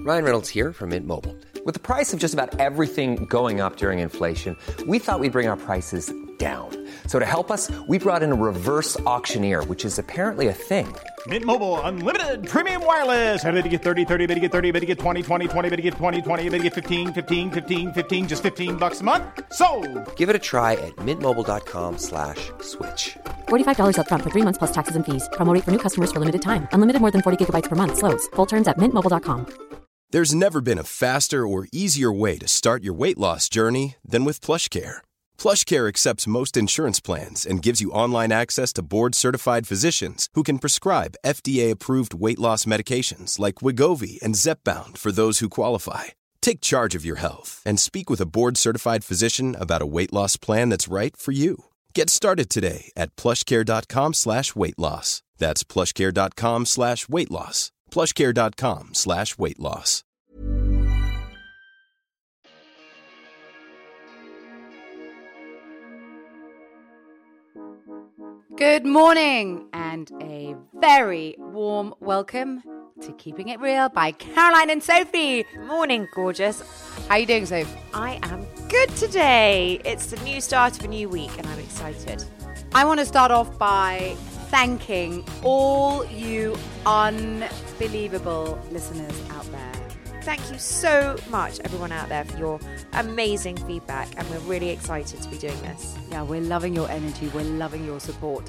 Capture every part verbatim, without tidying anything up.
Ryan Reynolds here from Mint Mobile. With the price of just about everything going up during inflation, we thought we'd bring our prices down. So to help us, we brought in a reverse auctioneer, which is apparently a thing. Mint Mobile Unlimited Premium Wireless. How to get thirty, thirty, how to get thirty, how to get twenty, twenty, twenty, how to get twenty, twenty, how to get fifteen, fifteen, fifteen, fifteen, just fifteen bucks a month? Sold! Give it a try at mintmobile.com slash switch. forty-five dollars up front for three months plus taxes and fees. Promo rate for new customers for limited time. Unlimited more than forty gigabytes per month. Slows full terms at mint mobile dot com. There's never been a faster or easier way to start your weight loss journey than with PlushCare. PlushCare accepts most insurance plans and gives you online access to board-certified physicians who can prescribe F D A-approved weight loss medications like Wegovy and Zepbound for those who qualify. Take charge of your health and speak with a board-certified physician about a weight loss plan that's right for you. Get started today at plushcare.com slash weight loss. That's plushcare.com slash weight loss. plushcare.com slash weight loss. Good morning and a very warm welcome to Keeping It Real by Caroline and Sophie. Morning, gorgeous. How you doing, Sophie? I am good today. It's the new start of a new week and I'm excited. I want to start off by thanking all you unbelievable listeners out there. Thank you so much, everyone out there, for your amazing feedback, and we're really excited to be doing this. Yeah, we're loving your energy. We're loving your support.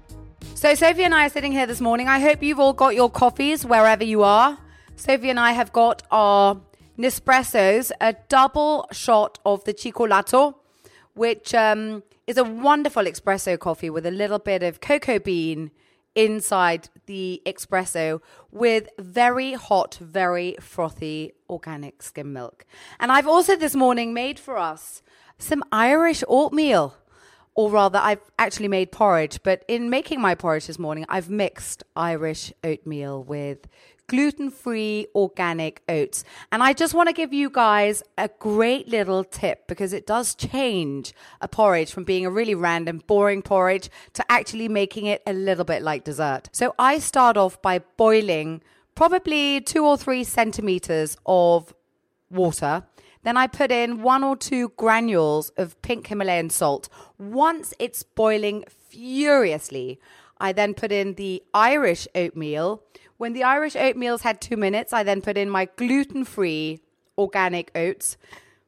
So Sophie and I are sitting here this morning. I hope you've all got your coffees wherever you are. Sophie and I have got our Nespressos, a double shot of the Cioccolato, which um, is a wonderful espresso coffee with a little bit of cocoa bean inside the espresso with very hot, very frothy organic skim milk. And I've also this morning made for us some Irish oatmeal, or rather I've actually made porridge, but in making my porridge this morning, I've mixed Irish oatmeal with gluten-free organic oats. And I just want to give you guys a great little tip, because it does change a porridge from being a really random, boring porridge to actually making it a little bit like dessert. So I start off by boiling probably two or three centimeters of water. Then I put in one or two granules of pink Himalayan salt. Once it's boiling furiously, I then put in the Irish oatmeal. When the Irish oatmeal's had two minutes, I then put in my gluten-free organic oats.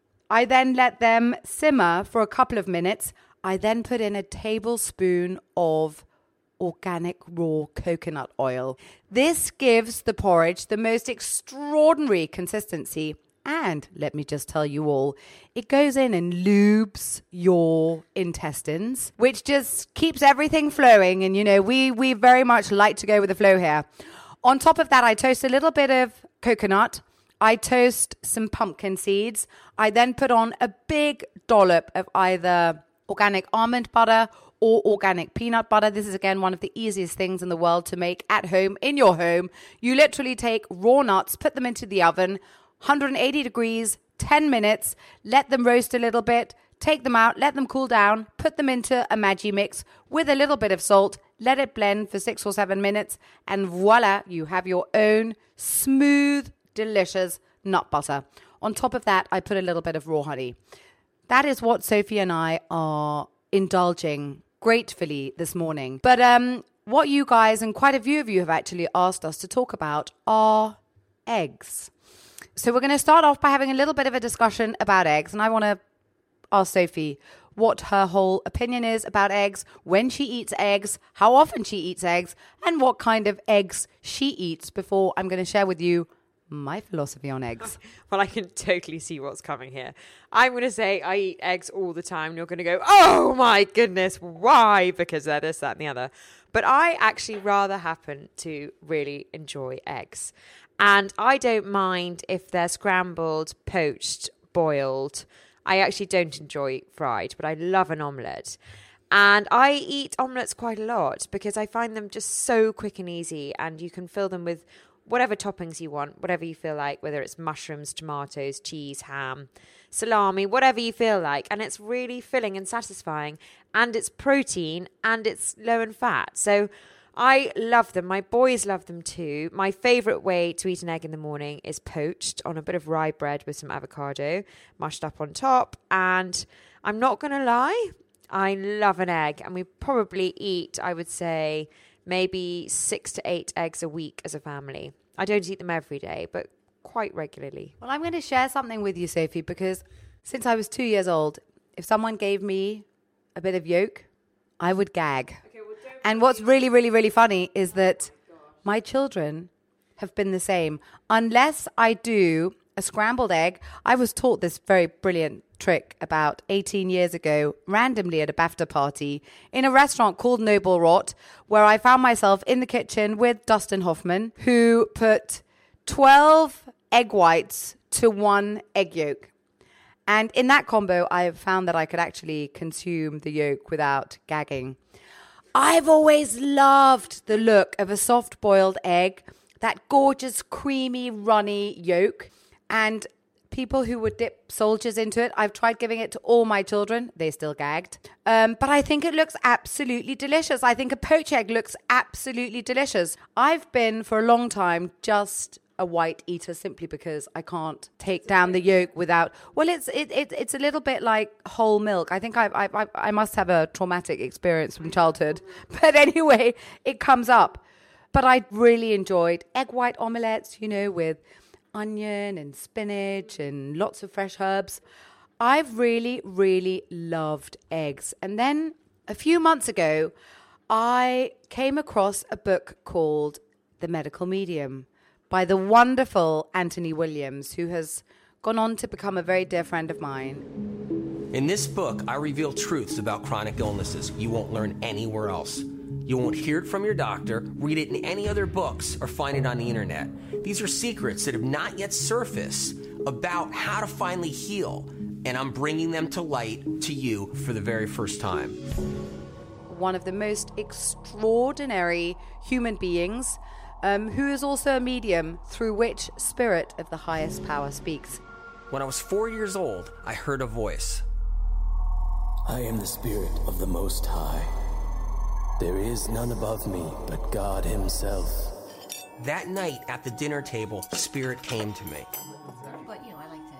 I then let them simmer for a couple of minutes. I then put in a tablespoon of organic raw coconut oil. This gives the porridge the most extraordinary consistency. And let me just tell you all, it goes in and lubes your intestines, which just keeps everything flowing. And, you know, we, we very much like to go with the flow here. On top of that, I toast a little bit of coconut. I toast some pumpkin seeds. I then put on a big dollop of either organic almond butter or organic peanut butter. This is, again, one of the easiest things in the world to make at home, in your home. You literally take raw nuts, put them into the oven, one hundred eighty degrees, ten minutes, let them roast a little bit, take them out, let them cool down, put them into a Maggi mix with a little bit of salt, let it blend for six or seven minutes, and voila, you have your own smooth, delicious nut butter. On top of that, I put a little bit of raw honey. That is what Sophie and I are indulging gratefully this morning. But um, what you guys, and quite a few of you have actually asked us to talk about, are eggs. So we're going to start off by having a little bit of a discussion about eggs. And I want to ask Sophie what her whole opinion is about eggs, when she eats eggs, how often she eats eggs, and what kind of eggs she eats, before I'm going to share with you my philosophy on eggs. Well, I can totally see what's coming here. I'm going to say I eat eggs all the time. And you're going to go, oh my goodness, why? Because they're this, that, and the other. But I actually rather happen to really enjoy eggs. And I don't mind if they're scrambled, poached, boiled. I actually don't enjoy fried, but I love an omelette. And I eat omelettes quite a lot because I find them just so quick and easy, and you can fill them with whatever toppings you want, whatever you feel like, whether it's mushrooms, tomatoes, cheese, ham, salami, whatever you feel like. And it's really filling and satisfying, and it's protein, and it's low in fat. So I love them. My boys love them too. My favourite way to eat an egg in the morning is poached on a bit of rye bread with some avocado mashed up on top. And I'm not going to lie, I love an egg. And we probably eat, I would say, maybe six to eight eggs a week as a family. I don't eat them every day, but quite regularly. Well, I'm going to share something with you, Sophie, because since I was two years old, if someone gave me a bit of yolk, I would gag. Okay, well, and what's really, really, really funny is that my children have been the same. Unless I do a scrambled egg, I was taught this very brilliant trick about eighteen years ago, randomly at a BAFTA party in a restaurant called Noble Rot, where I found myself in the kitchen with Dustin Hoffman, who put twelve egg whites to one egg yolk. And in that combo, I found that I could actually consume the yolk without gagging. I've always loved the look of a soft-boiled egg, that gorgeous, creamy, runny yolk. And people who would dip soldiers into it, I've tried giving it to all my children. They still gagged. Um, but I think it looks absolutely delicious. I think a poached egg looks absolutely delicious. I've been, for a long time, just a white eater simply because I can't take down the yolk without. Well, it's it, it it's a little bit like whole milk. I think I I I must have a traumatic experience from childhood, but anyway, it comes up. But I really enjoyed egg white omelettes, you know, with onion and spinach and lots of fresh herbs. I've really really loved eggs, and then a few months ago, I came across a book called The Medical Medium by the wonderful Anthony Williams, who has gone on to become a very dear friend of mine. In this book, I reveal truths about chronic illnesses you won't learn anywhere else. You won't hear it from your doctor, read it in any other books, or find it on the internet. These are secrets that have not yet surfaced about how to finally heal, and I'm bringing them to light to you for the very first time. One of the most extraordinary human beings, Um, who is also a medium through which spirit of the highest power speaks. When I was four years old, I heard a voice. I am the spirit of the Most High. There is none above me but God himself. That night at the dinner table, Spirit came to me. But, you know, I liked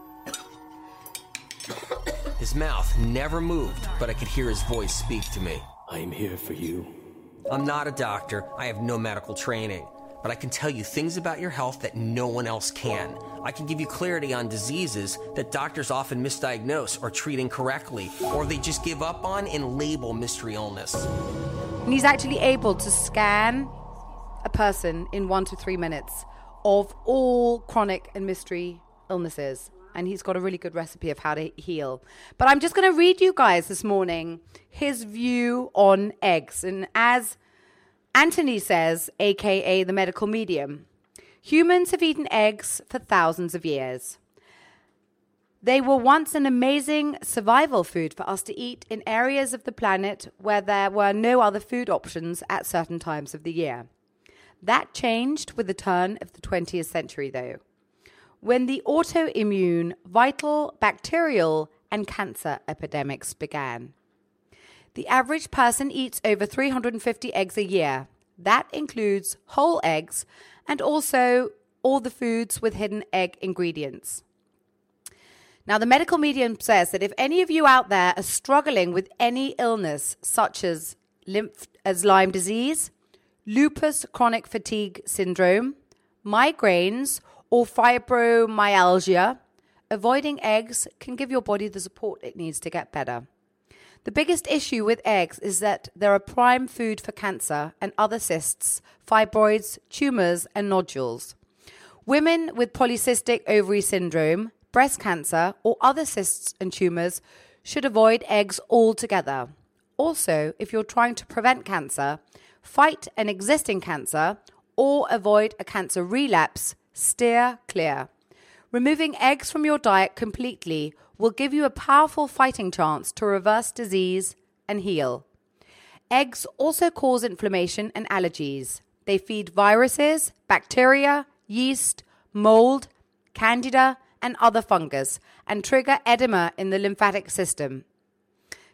it. His mouth never moved, but I could hear his voice speak to me. I am here for you. I'm not a doctor. I have no medical training. But I can tell you things about your health that no one else can. I can give you clarity on diseases that doctors often misdiagnose or treat incorrectly, or they just give up on and label mystery illness. And he's actually able to scan a person in one to three minutes of all chronic and mystery illnesses. And he's got a really good recipe of how to heal. But I'm just going to read you guys this morning his view on eggs. And as Anthony says, a k a the medical medium, humans have eaten eggs for thousands of years. They were once an amazing survival food for us to eat in areas of the planet where there were no other food options at certain times of the year. That changed with the turn of the twentieth century, though, when the autoimmune, vital, bacterial, and cancer epidemics began. The average person eats over three hundred fifty eggs a year. That includes whole eggs and also all the foods with hidden egg ingredients. Now, the medical medium says that if any of you out there are struggling with any illness such as lymph, as Lyme disease, lupus chronic fatigue syndrome, migraines, or fibromyalgia, avoiding eggs can give your body the support it needs to get better. The biggest issue with eggs is that they're a prime food for cancer and other cysts, fibroids, tumors, and nodules. Women with polycystic ovary syndrome, breast cancer, or other cysts and tumors should avoid eggs altogether. Also, if you're trying to prevent cancer, fight an existing cancer, or avoid a cancer relapse, steer clear. Removing eggs from your diet completely will give you a powerful fighting chance to reverse disease and heal. Eggs also cause inflammation and allergies. They feed viruses, bacteria, yeast, mold, candida, and other fungus, and trigger edema in the lymphatic system.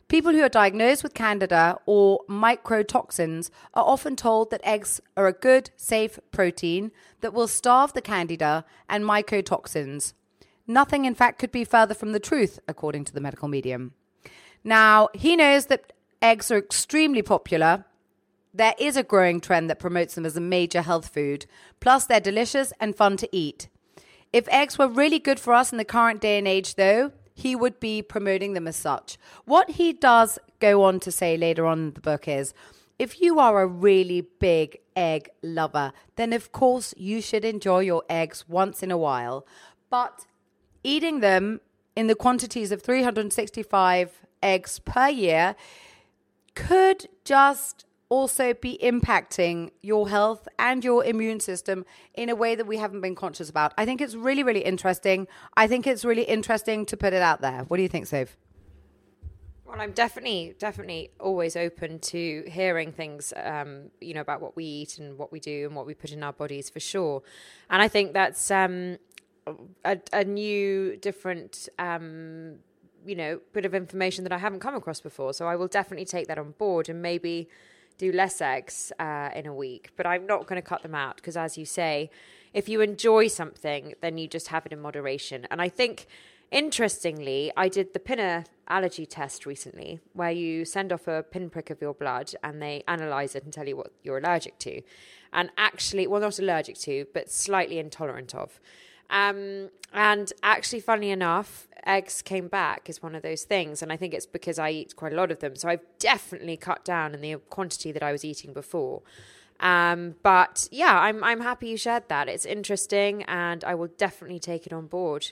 People who are diagnosed with candida or mycotoxins are often told that eggs are a good, safe protein that will starve the candida and mycotoxins. Nothing, in fact, could be further from the truth, according to the medical medium. Now, he knows that eggs are extremely popular. There is a growing trend that promotes them as a major health food. Plus, they're delicious and fun to eat. If eggs were really good for us in the current day and age, though, he would be promoting them as such. What he does go on to say later on in the book is, if you are a really big egg lover, then of course you should enjoy your eggs once in a while. But eating them in the quantities of three hundred sixty-five eggs per year could just also be impacting your health and your immune system in a way that we haven't been conscious about. I think it's really, really interesting. I think it's really interesting to put it out there. What do you think, Soph? Well, I'm definitely, definitely always open to hearing things, um, you know, about what we eat and what we do and what we put in our bodies, for sure. And I think that's um, a, a new, different, um, you know, bit of information that I haven't come across before. So I will definitely take that on board and maybe do less eggs uh, in a week. But I'm not going to cut them out because, as you say, if you enjoy something, then you just have it in moderation. And I think, interestingly, I did the pinna allergy test recently, where you send off a pinprick of your blood and they analyze it and tell you what you're allergic to. And actually, well, not allergic to, but slightly intolerant of. Um, and actually, funnily enough, eggs came back as one of those things. And I think it's because I eat quite a lot of them. So I've definitely cut down in the quantity that I was eating before. Um, but yeah, I'm I'm happy you shared that. It's interesting and I will definitely take it on board.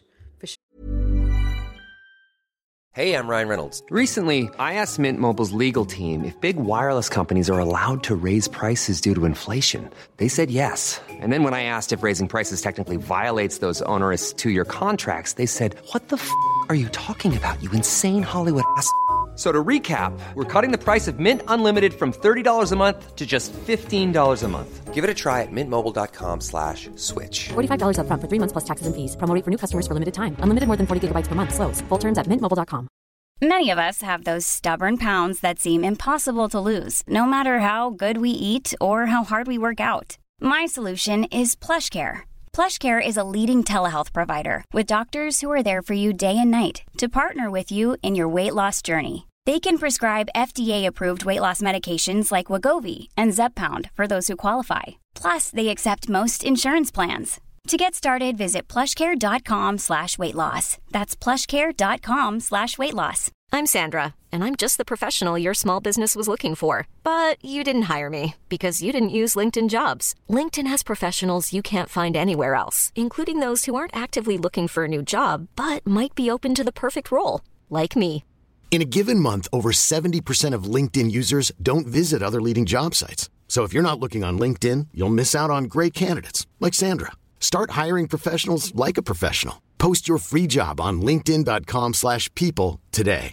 Hey, I'm Ryan Reynolds. Recently, I asked Mint Mobile's legal team if big wireless companies are allowed to raise prices due to inflation. They said yes. And then when I asked if raising prices technically violates those onerous two-year contracts, they said, what the f*** are you talking about, you insane Hollywood ass f- So to recap, we're cutting the price of Mint Unlimited from thirty dollars a month to just fifteen dollars a month. Give it a try at mintmobile.com slash switch. forty-five dollars up front for three months plus taxes and fees. Promo rate for new customers for limited time. Unlimited more than forty gigabytes per month. Slows full terms at mint mobile dot com. Many of us have those stubborn pounds that seem impossible to lose, no matter how good we eat or how hard we work out. My solution is PlushCare. PlushCare is a leading telehealth provider with doctors who are there for you day and night to partner with you in your weight loss journey. They can prescribe F D A-approved weight loss medications like Wegovy and Zepbound for those who qualify. Plus, they accept most insurance plans. To get started, visit plushcare.com slash weight loss. That's plushcare.com slash weight loss. I'm Sandra, and I'm just the professional your small business was looking for. But you didn't hire me because you didn't use LinkedIn Jobs. LinkedIn has professionals you can't find anywhere else, including those who aren't actively looking for a new job, but might be open to the perfect role, like me. In a given month, over seventy percent of LinkedIn users don't visit other leading job sites. So if you're not looking on LinkedIn, you'll miss out on great candidates like Sandra. Start hiring professionals like a professional. Post your free job on linkedin.com slash people today.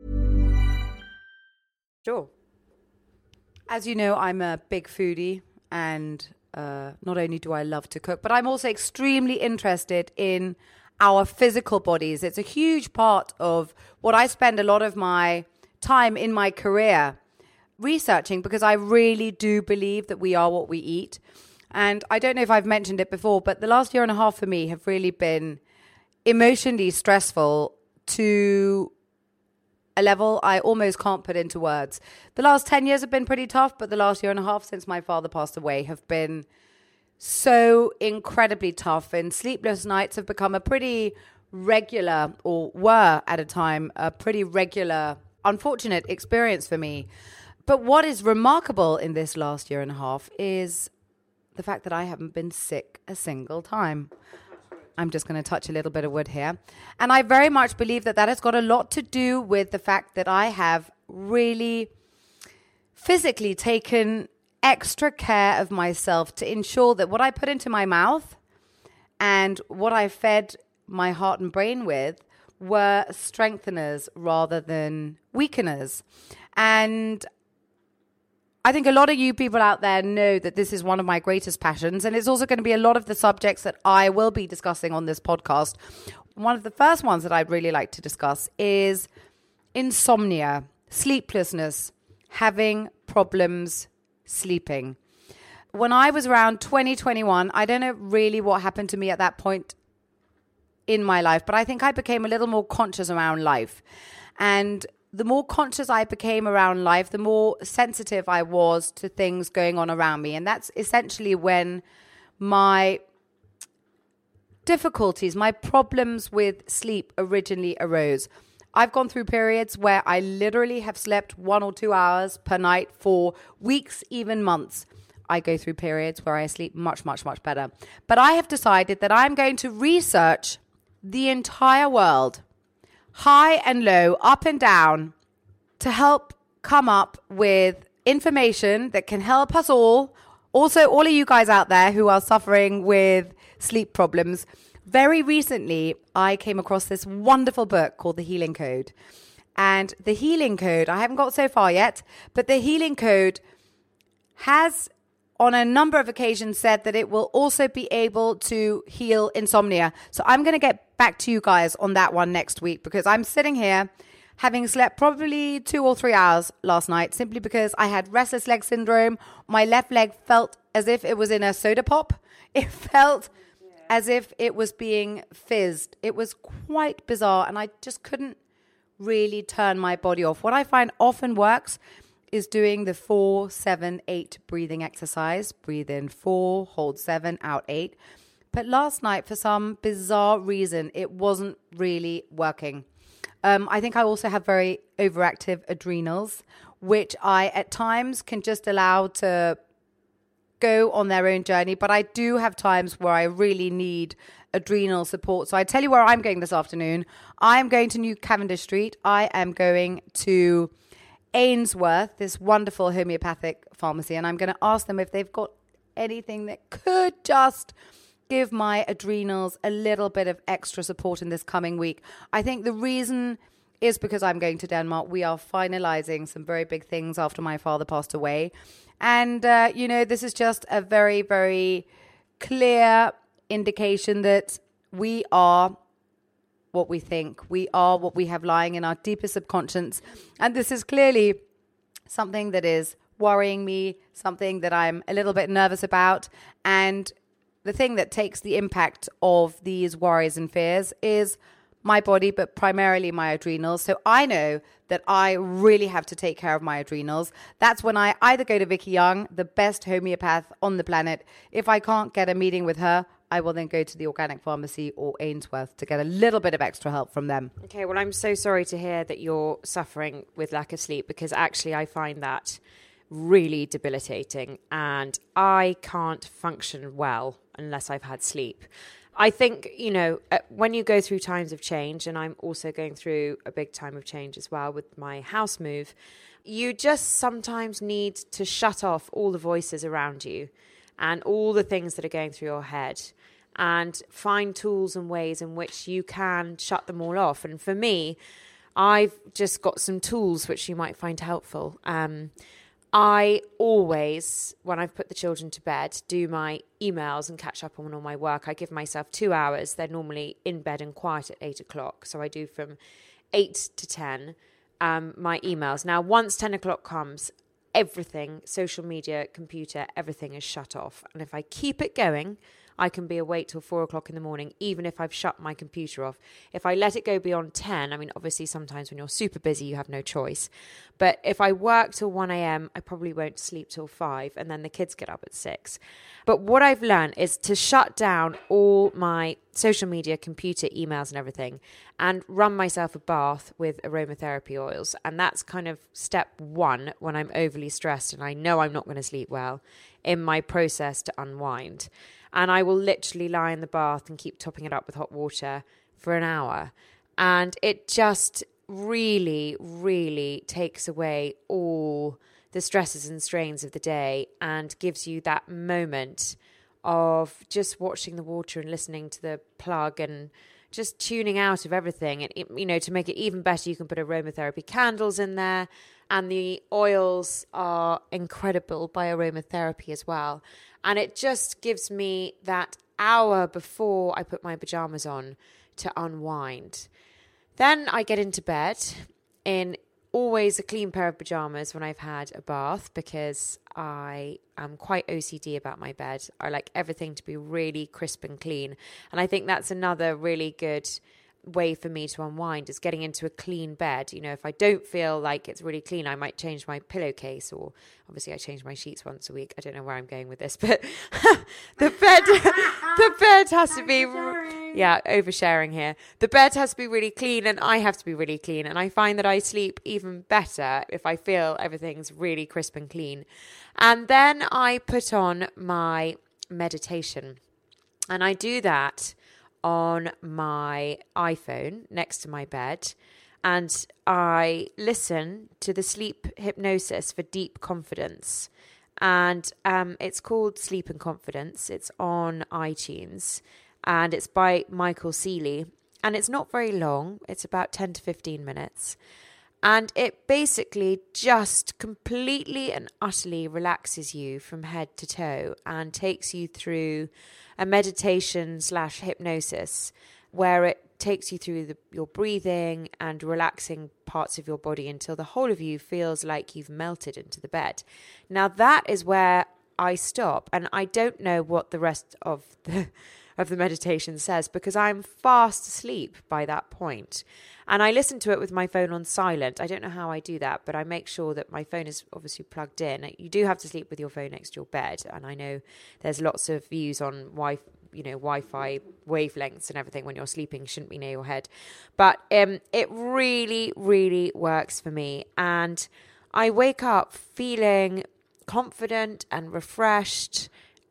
Sure. As you know, I'm a big foodie, and uh, not only do I love to cook, but I'm also extremely interested in our physical bodies. It's a huge part of what I spend a lot of my time in my career researching, because I really do believe that we are what we eat. And I don't know if I've mentioned it before, but the last year and a half for me have really been emotionally stressful to a level I almost can't put into words. The last ten years have been pretty tough, but the last year and a half since my father passed away have been so incredibly tough. And sleepless nights have become a pretty regular, or were at a time, a pretty regular, unfortunate experience for me. But what is remarkable in this last year and a half is the fact that I haven't been sick a single time. I'm just going to touch a little bit of wood here. And I very much believe that that has got a lot to do with the fact that I have really physically taken extra care of myself to ensure that what I put into my mouth and what I fed my heart and brain with were strengtheners rather than weakeners. And I think a lot of you people out there know that this is one of my greatest passions, and it's also going to be a lot of the subjects that I will be discussing on this podcast. One of the first ones that I'd really like to discuss is insomnia, sleeplessness, having problems sleeping. When I was around twenty, twenty-one, I don't know really what happened to me at that point in my life, but I think I became a little more conscious around life. And the more conscious I became around life, the more sensitive I was to things going on around me. And that's essentially when my difficulties, my problems with sleep originally arose. I've gone through periods where I literally have slept one or two hours per night for weeks, even months. I go through periods where I sleep much, much, much better. But I have decided that I'm going to research the entire world, high and low, up and down, to help come up with information that can help us all. Also, all of you guys out there who are suffering with sleep problems. Very recently, I came across this wonderful book called The Healing Code. And The Healing Code, I haven't got so far yet, but The Healing Code has on a number of occasions said that it will also be able to heal insomnia. So I'm going to get back to you guys on that one next week, because I'm sitting here having slept probably two or three hours last night simply because I had restless leg syndrome. My left leg felt as if it was in a soda pop. It felt as if it was being fizzed. It was quite bizarre, and I just couldn't really turn my body off. What I find often works is doing the four, seven, eight breathing exercise. Breathe in four, hold seven, out eight. But last night, for some bizarre reason, it wasn't really working. Um, I think I also have very overactive adrenals, which I at times can just allow to go on their own journey. But I do have times where I really need adrenal support. So I tell you where I'm going this afternoon. I am going to New Cavendish Street. I am going to Ainsworth, this wonderful homeopathic pharmacy, and I'm going to ask them if they've got anything that could just give my adrenals a little bit of extra support in this coming week. I think the reason is because I'm going to Denmark. We are finalizing some very big things after my father passed away. And, uh, you know, this is just a very, very clear indication that we are what we think. We are what we have lying in our deepest subconscious. And this is clearly something that is worrying me, something that I'm a little bit nervous about. And the thing that takes the impact of these worries and fears is my body, but primarily my adrenals. So I know that I really have to take care of my adrenals. That's when I either go to Vicky Young, the best homeopath on the planet. If I can't get a meeting with her, I will then go to the organic pharmacy or Ainsworth to get a little bit of extra help from them. Okay, well, I'm so sorry to hear that you're suffering with lack of sleep, because actually I find that really debilitating, and I can't function well unless I've had sleep. I think, you know, when you go through times of change, and I'm also going through a big time of change as well with my house move, you just sometimes need to shut off all the voices around you and all the things that are going through your head, and find tools and ways in which you can shut them all off. And for me, I've just got some tools which you might find helpful. Um, I always, when I've put the children to bed, do my emails and catch up on all my work. I give myself two hours. They're normally in bed and quiet at eight o'clock. So I do from eight to ten um, my emails. Now, once ten o'clock comes, everything, social media, computer, everything is shut off. And if I keep it going, I can be awake till four o'clock in the morning, even if I've shut my computer off. If I let it go beyond ten, I mean, obviously sometimes when you're super busy, you have no choice. But if I work till one a.m., I probably won't sleep till five, and then the kids get up at six. But what I've learned is to shut down all my social media, computer, emails and everything, and run myself a bath with aromatherapy oils. And that's kind of step one when I'm overly stressed and I know I'm not going to sleep well in my process to unwind. And I will literally lie in the bath and keep topping it up with hot water for an hour. And it just really, really takes away all the stresses and strains of the day and gives you that moment of just watching the water and listening to the plug and just tuning out of everything. And, it, you know, to make it even better, you can put aromatherapy candles in there. And the oils are incredible by aromatherapy as well. And it just gives me that hour before I put my pajamas on to unwind. Then I get into bed in always a clean pair of pajamas when I've had a bath because I am quite O C D about my bed. I like everything to be really crisp and clean. And I think that's another really good way for me to unwind is getting into a clean bed. You know, if I don't feel like it's really clean, I might change my pillowcase, or obviously I change my sheets once a week. I don't know where I'm going with this, but the bed the bed has to be yeah oversharing here. The bed has to be really clean, and I have to be really clean, and I find that I sleep even better if I feel everything's really crisp and clean. And then I put on my meditation, and I do that on my iPhone next to my bed, and I listen to the sleep hypnosis for deep confidence, and um, it's called Sleep and Confidence. It's on iTunes, and it's by Michael Seeley, and it's not very long. It's about ten to fifteen minutes, and it basically just completely and utterly relaxes you from head to toe and takes you through a meditation slash hypnosis where it takes you through the, your breathing and relaxing parts of your body until the whole of you feels like you've melted into the bed. Now that is where I stop, and I don't know what the rest of the of the meditation says because I'm fast asleep by that point. And I listen to it with my phone on silent. I don't know how I do that, but I make sure that my phone is obviously plugged in. You do have to sleep with your phone next to your bed. And I know there's lots of views on Wi, you know, Wi-Fi wavelengths and everything when you're sleeping shouldn't be near your head. But um, it really, really works for me. And I wake up feeling confident and refreshed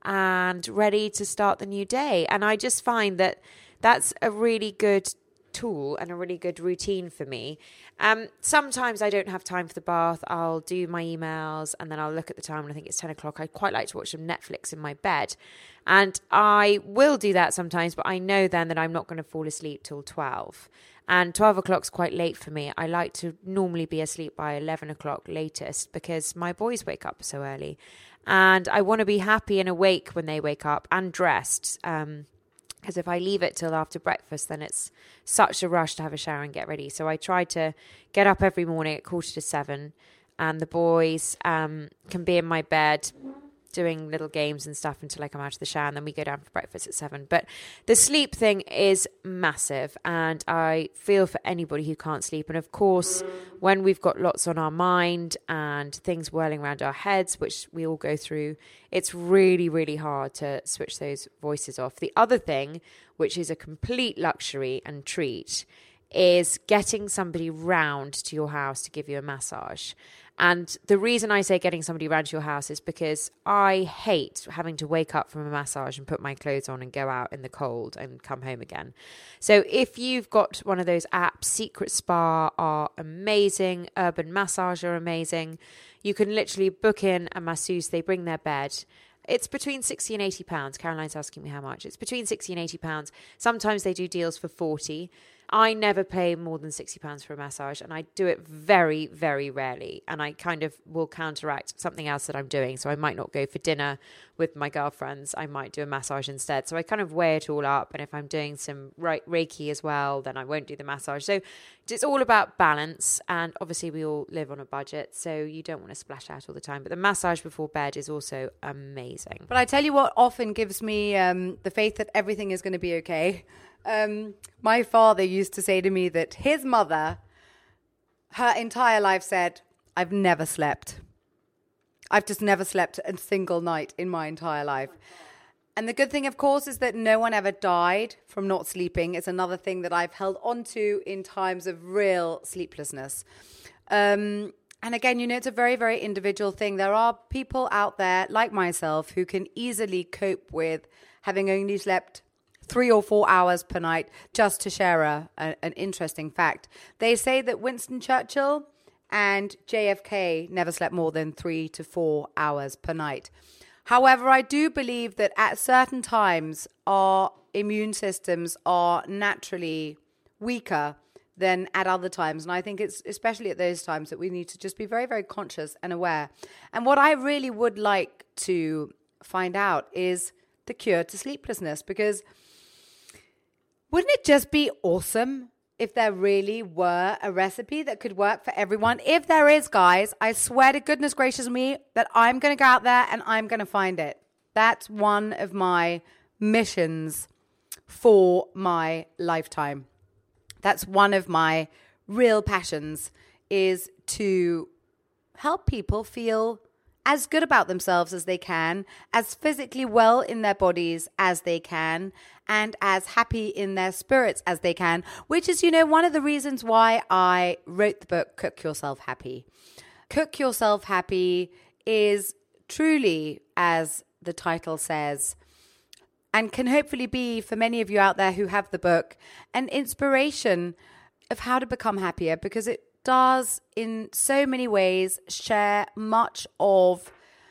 and ready to start the new day. And I just find that that's a really good tool and a really good routine for me. Um, sometimes I don't have time for the bath. I'll do my emails and then I'll look at the time and I think it's ten o'clock. I quite like to watch some Netflix in my bed. And I will do that sometimes, but I know then that I'm not going to fall asleep till twelve. And twelve o'clock's quite late for me. I like to normally be asleep by eleven o'clock latest because my boys wake up so early. And I want to be happy and awake when they wake up and dressed. Um, because if I leave it till after breakfast, then it's such a rush to have a shower and get ready. So I try to get up every morning at quarter to seven. And the boys um, can be in my bed doing little games and stuff until I come out of the shower, and then we go down for breakfast at seven. But the sleep thing is massive, and I feel for anybody who can't sleep. And of course, when we've got lots on our mind and things whirling around our heads, which we all go through, it's really, really hard to switch those voices off. The other thing, which is a complete luxury and treat, is getting somebody round to your house to give you a massage. And the reason I say getting somebody around to your house is because I hate having to wake up from a massage and put my clothes on and go out in the cold and come home again. So if you've got one of those apps, Secret Spa are amazing, Urban Massage are amazing. You can literally book in a masseuse, they bring their bed. It's between sixty and eighty pounds. Caroline's asking me how much. It's between sixty and eighty pounds. Sometimes they do deals for forty. I never pay more than sixty pounds for a massage, and I do it very, very rarely. And I kind of will counteract something else that I'm doing. So I might not go for dinner with my girlfriends. I might do a massage instead. So I kind of weigh it all up. And if I'm doing some Reiki as well, then I won't do the massage. So it's all about balance. And obviously we all live on a budget, so you don't want to splash out all the time. But the massage before bed is also amazing. But I tell you what often gives me um, the faith that everything is going to be okay. Um, my father used to say to me that his mother, her entire life said, I've never slept. I've just never slept a single night in my entire life. And the good thing, of course, is that no one ever died from not sleeping. It's another thing that I've held on to in times of real sleeplessness. Um, and again, you know, it's a very, very individual thing. There are people out there like myself who can easily cope with having only slept three or four hours per night. Just to share a, a, an interesting fact, they say that Winston Churchill and J F K never slept more than three to four hours per night. However, I do believe that at certain times, our immune systems are naturally weaker than at other times. And I think it's especially at those times that we need to just be very, very conscious and aware. And what I really would like to find out is the cure to sleeplessness, because wouldn't it just be awesome if there really were a recipe that could work for everyone. If there is, guys, I swear to goodness gracious me that I'm going to go out there and I'm going to find it. That's one of my missions for my lifetime. That's one of my real passions, is to help people feel as good about themselves as they can, as physically well in their bodies as they can, and as happy in their spirits as they can, which is, you know, one of the reasons why I wrote the book, Cook Yourself Happy. Cook Yourself Happy is truly, as the title says, and can hopefully be, for many of you out there who have the book, an inspiration of how to become happier, because it does in so many ways share much of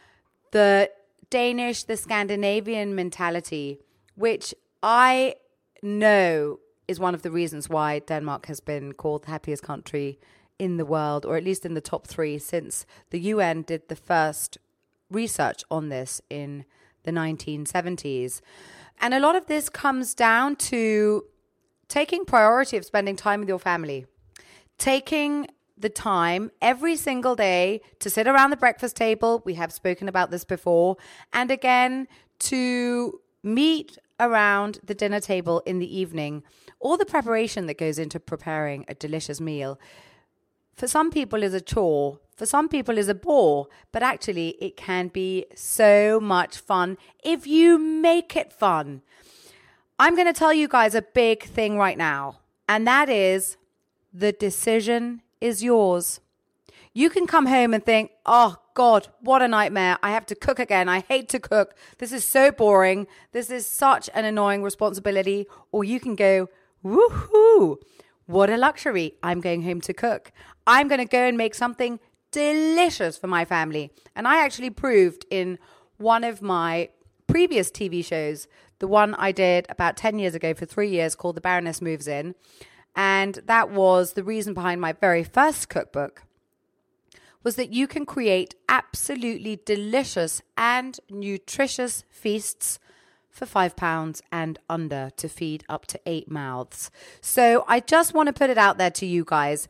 the Danish, the Scandinavian mentality, which I know is one of the reasons why Denmark has been called the happiest country in the world, or at least in the top three, since the U N did the first research on this in the nineteen seventies. And a lot of this comes down to taking priority of spending time with your family. Taking the time every single day to sit around the breakfast table. We have spoken about this before. And again, to meet around the dinner table in the evening. All the preparation that goes into preparing a delicious meal, for some people is a chore. For some people is a bore. But actually, it can be so much fun if you make it fun. I'm going to tell you guys a big thing right now. And that is, the decision is yours. You can come home and think, oh God, what a nightmare. I have to cook again. I hate to cook. This is so boring. This is such an annoying responsibility. Or you can go, woohoo, what a luxury. I'm going home to cook. I'm going to go and make something delicious for my family. And I actually proved in one of my previous T V shows, the one I did about ten years ago for three years called The Baroness Moves In. And that was the reason behind my very first cookbook, was that you can create absolutely delicious and nutritious feasts for five pounds and under to feed up to eight mouths. So I just want to put it out there to you guys.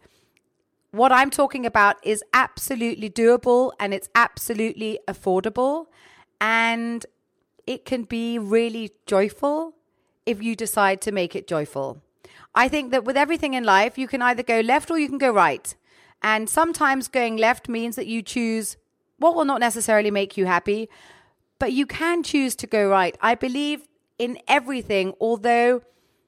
What I'm talking about is absolutely doable, and it's absolutely affordable, and it can be really joyful if you decide to make it joyful. I think that with everything in life, you can either go left or you can go right. And sometimes going left means that you choose what will not necessarily make you happy, but you can choose to go right. I believe in everything, although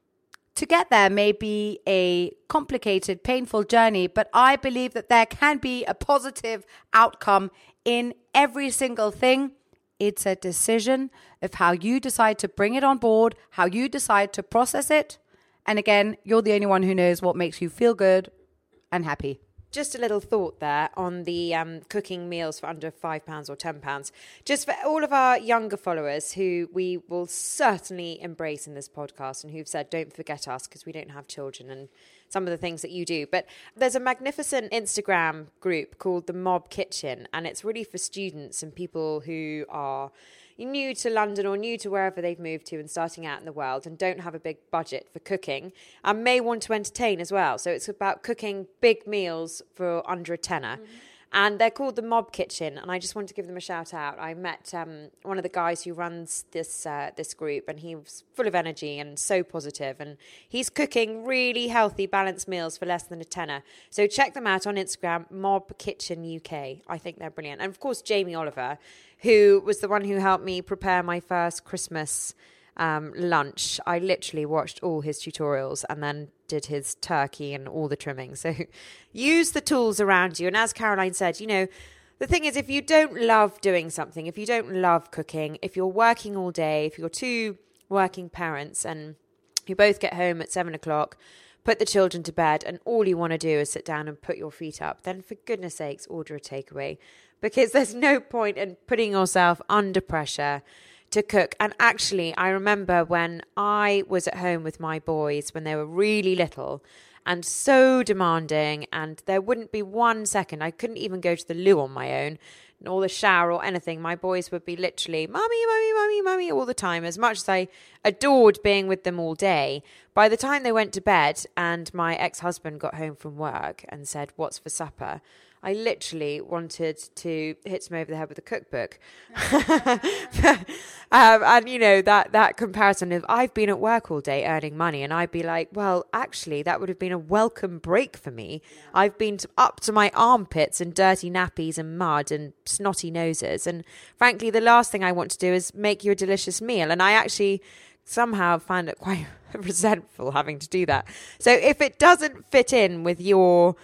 to get there may be a complicated, painful journey, but I believe that there can be a positive outcome in every single thing. It's a decision of how you decide to bring it on board, how you decide to process it. And again, you're the only one who knows what makes you feel good and happy. Just a little thought there on the um, cooking meals for under five pounds or ten pounds. Just for all of our younger followers who we will certainly embrace in this podcast and who've said, don't forget us because we don't have children and some of the things that you do. But there's a magnificent Instagram group called The Mob Kitchen, and it's really for students and people who are new to London or new to wherever they've moved to and starting out in the world and don't have a big budget for cooking and may want to entertain as well. So it's about cooking big meals for under a tenner. Mm-hmm. And they're called The Mob Kitchen, and I just wanted to give them a shout out. I met um, one of the guys who runs this uh, this group, and he was full of energy and so positive, and he's cooking really healthy, balanced meals for less than a tenner. So check them out on Instagram, Mob Kitchen U K. I think they're brilliant. And of course, Jamie Oliver, who was the one who helped me prepare my first Christmas um, lunch. I literally watched all his tutorials and then did his turkey and all the trimming. So use the tools around you. And as Caroline said, you know, the thing is, if you don't love doing something, if you don't love cooking, if you're working all day, if you're two working parents and you both get home at seven o'clock, put the children to bed, and all you want to do is sit down and put your feet up, then for goodness sakes, order a takeaway. Because there's no point in putting yourself under pressure to cook. And actually, I remember when I was at home with my boys when they were really little and so demanding, and there wouldn't be one second, I couldn't even go to the loo on my own. or the shower or anything, my boys would be literally, mummy, mummy, mummy, mummy, all the time. As much as I adored being with them all day, by the time they went to bed and my ex-husband got home from work and said, what's for supper? I literally wanted to hit him over the head with a cookbook. um, and, you know, that, that comparison of I've been at work all day earning money, and I'd be like, well, actually, that would have been a welcome break for me. Yeah. I've been to, up to my armpits in dirty nappies and mud and snotty noses. And frankly, the last thing I want to do is make you a delicious meal. And I actually somehow find it quite resentful having to do that. So if it doesn't fit in with your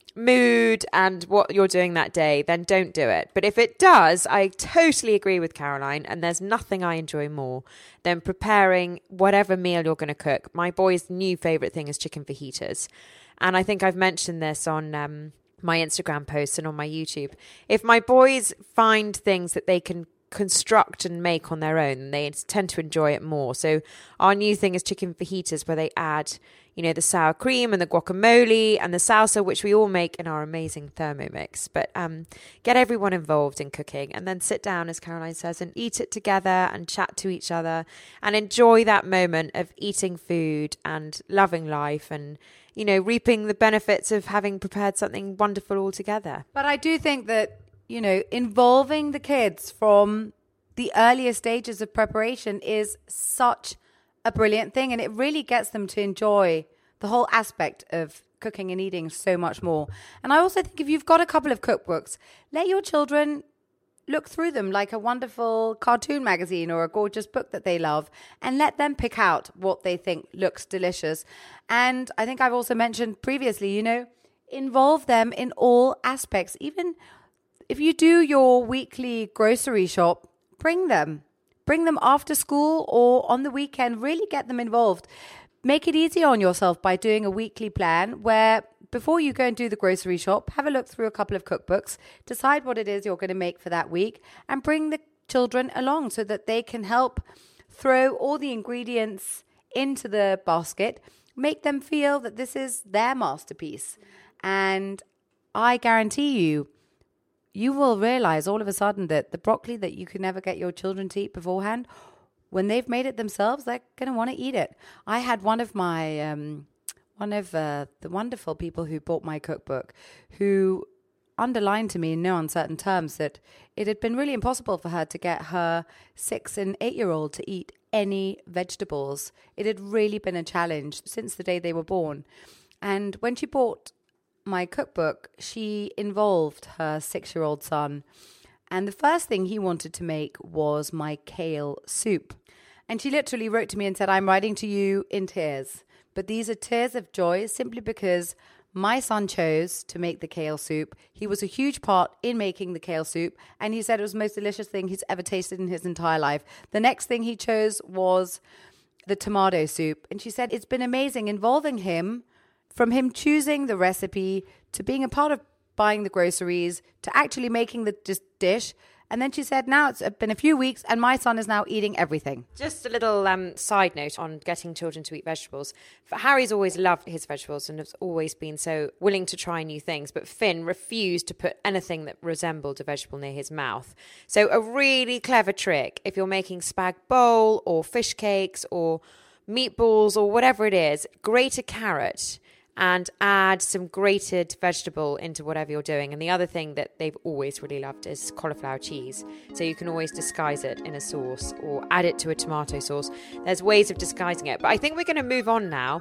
mood and what you're doing that day, then don't do it. But if it does, I totally agree with Caroline, and there's nothing I enjoy more than preparing whatever meal you're going to cook. My boy's new favourite thing is chicken fajitas, and I think I've mentioned this on um, my Instagram posts and on my YouTube. If my boys find things that they can construct and make on their own, they tend to enjoy it more. So our new thing is chicken fajitas, where they add, you know, the sour cream and the guacamole and the salsa, which we all make in our amazing Thermomix. But um, get everyone involved in cooking, and then sit down, as Caroline says, and eat it together and chat to each other and enjoy that moment of eating food and loving life and, you know, reaping the benefits of having prepared something wonderful all together. But I do think that, you know, involving the kids from the earliest stages of preparation is such a brilliant thing, and it really gets them to enjoy the whole aspect of cooking and eating so much more. And I also think if you've got a couple of cookbooks, let your children look through them like a wonderful cartoon magazine or a gorgeous book that they love, and let them pick out what they think looks delicious. And I think I've also mentioned previously, you know, involve them in all aspects. Even if you do your weekly grocery shop, bring them. Bring them after school or on the weekend. Really get them involved. Make it easy on yourself by doing a weekly plan where before you go and do the grocery shop, have a look through a couple of cookbooks, decide what it is you're going to make for that week, and bring the children along so that they can help throw all the ingredients into the basket, make them feel that this is their masterpiece. And I guarantee you, you will realize all of a sudden that the broccoli that you could never get your children to eat beforehand, when they've made it themselves, they're going to want to eat it. I had one of my, um, one of uh, the wonderful people who bought my cookbook, who underlined to me in no uncertain terms that it had been really impossible for her to get her six and eight-year-old to eat any vegetables. It had really been a challenge since the day they were born. And when she bought my cookbook, she involved her six-year-old son, and the first thing he wanted to make was my kale soup. And she literally wrote to me and said, I'm writing to you in tears, but these are tears of joy simply because my son chose to make the kale soup. He was a huge part in making the kale soup, and he said it was the most delicious thing he's ever tasted in his entire life. The next thing he chose was the tomato soup, and she said it's been amazing involving him, from him choosing the recipe to being a part of buying the groceries to actually making the dis- dish. And then she said, now it's been a few weeks and my son is now eating everything. Just a little um, side note on getting children to eat vegetables. Harry's always loved his vegetables and has always been so willing to try new things. But Finn refused to put anything that resembled a vegetable near his mouth. So a really clever trick, if you're making spag bowl or fish cakes or meatballs or whatever it is, grate a carrot and add some grated vegetable into whatever you're doing. And the other thing that they've always really loved is cauliflower cheese. So you can always disguise it in a sauce or add it to a tomato sauce. There's ways of disguising it. But I think we're going to move on now.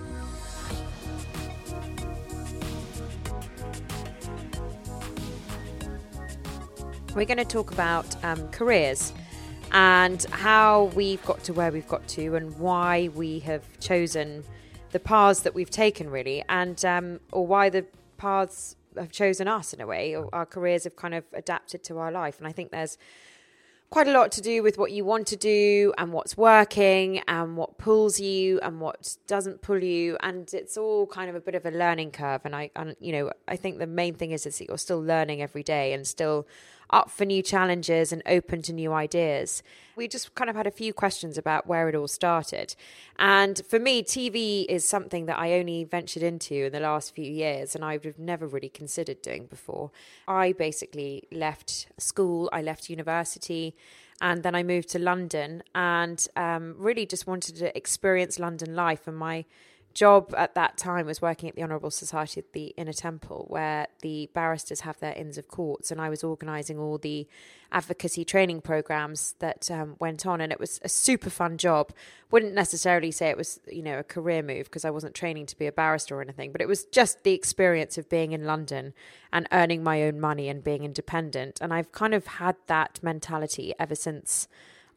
We're going to talk about um, careers and how we've got to where we've got to and why we have chosen the paths that we've taken, really, and um, or why the paths have chosen us in a way, or our careers have kind of adapted to our life. And I think there's quite a lot to do with what you want to do and what's working and what pulls you and what doesn't pull you. And it's all kind of a bit of a learning curve. And I, and, you know, I think the main thing is, is that you're still learning every day and still up for new challenges and open to new ideas. We just kind of had a few questions about where it all started. And for me, T V is something that I only ventured into in the last few years and I would have never really considered doing before. I basically left school, I left university, and then I moved to London and um, really just wanted to experience London life. And my job at that time was working at the Honourable Society of the Inner Temple, where the barristers have their Inns of Courts, and I was organising all the advocacy training programmes that um, went on, and it was a super fun job. Wouldn't necessarily say it was, you know, a career move because I wasn't training to be a barrister or anything, but it was just the experience of being in London and earning my own money and being independent. And I've kind of had that mentality ever since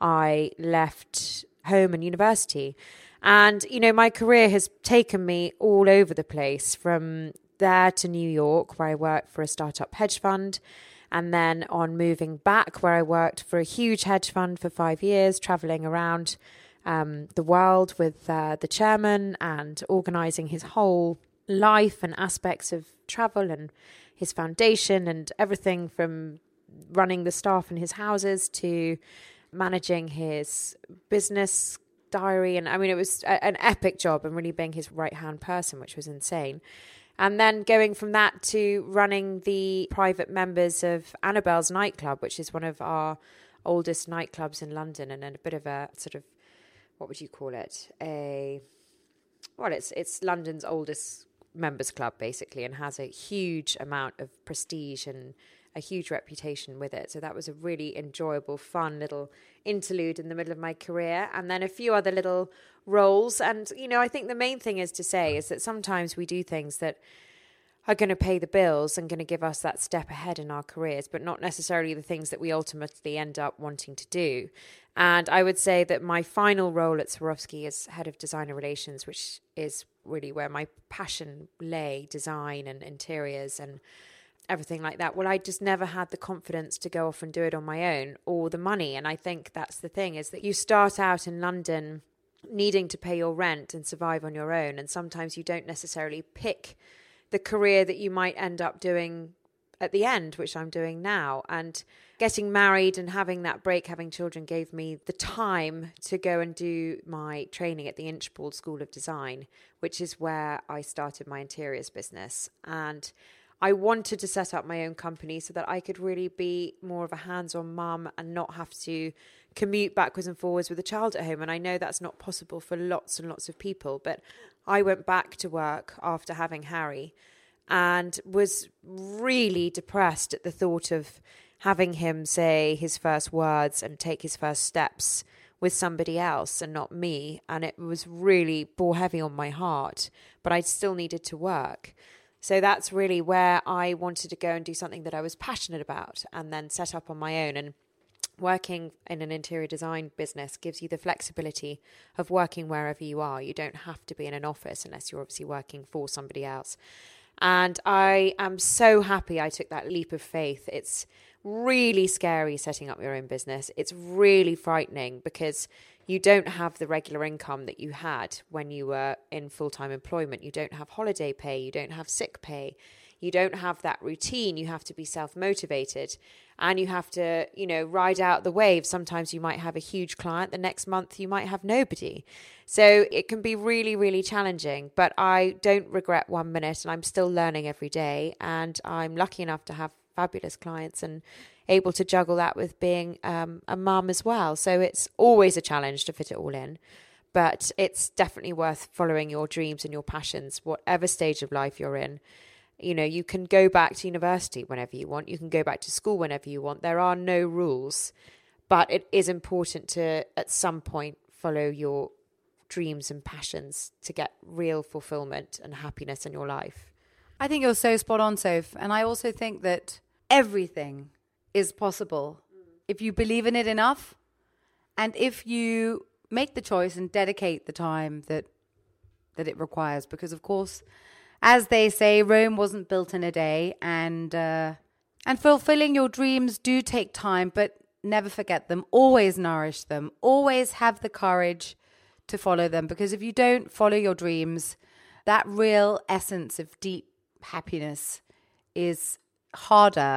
I left home and university. And, you know, my career has taken me all over the place, from there to New York, where I worked for a startup hedge fund, and then on moving back, where I worked for a huge hedge fund for five years, traveling around um, the world with uh, the chairman and organising his whole life and aspects of travel and his foundation and everything from running the staff in his houses to managing his business diary. And I mean, it was a, an epic job, and really being his right-hand person, which was insane. And then going from that to running the private members of Annabelle's nightclub, which is one of our oldest nightclubs in London, and a bit of a sort of, what would you call it? A, well, it's it's London's oldest members club, basically, and has a huge amount of prestige and a huge reputation with it. So that was a really enjoyable, fun little interlude in the middle of my career. And then a few other little roles. And, you know, I think the main thing is to say is that sometimes we do things that are going to pay the bills and going to give us that step ahead in our careers, but not necessarily the things that we ultimately end up wanting to do. And I would say that my final role at Swarovski is head of designer relations, which is really where my passion lay, design and interiors and everything like that. Well, I just never had the confidence to go off and do it on my own, or the money. And I think that's the thing, is that you start out in London needing to pay your rent and survive on your own. And sometimes you don't necessarily pick the career that you might end up doing at the end, which I'm doing now. And getting married and having that break, having children, gave me the time to go and do my training at the Inchbald School of Design, which is where I started my interiors business. And I wanted to set up my own company so that I could really be more of a hands-on mum and not have to commute backwards and forwards with a child at home. And I know that's not possible for lots and lots of people, but I went back to work after having Harry and was really depressed at the thought of having him say his first words and take his first steps with somebody else and not me. And it was really bore heavy on my heart, but I still needed to work. So that's really where I wanted to go and do something that I was passionate about, and then set up on my own. And working in an interior design business gives you the flexibility of working wherever you are. You don't have to be in an office unless you're obviously working for somebody else. And I am so happy I took that leap of faith. It's really scary setting up your own business. It's really frightening because you don't have the regular income that you had when you were in full-time employment. You don't have holiday pay. You don't have sick pay. You don't have that routine. You have to be self-motivated, and you have to, you know, ride out the wave. Sometimes you might have a huge client. The next month you might have nobody. So it can be really, really challenging, but I don't regret one minute, and I'm still learning every day. And I'm lucky enough to have fabulous clients and able to juggle that with being um, a mum as well. So it's always a challenge to fit it all in, but it's definitely worth following your dreams and your passions, whatever stage of life you're in. You know, you can go back to university whenever you want. You can go back to school whenever you want. There are no rules, but it is important to, at some point, follow your dreams and passions to get real fulfillment and happiness in your life. I think you're so spot on, Soph. And I also think that everything is possible if you believe in it enough, and if you make the choice and dedicate the time that that it requires. Because, of course, as they say, Rome wasn't built in a day, and uh, and fulfilling your dreams do take time, but never forget them. Always nourish them. Always have the courage to follow them, because if you don't follow your dreams, that real essence of deep happiness is harder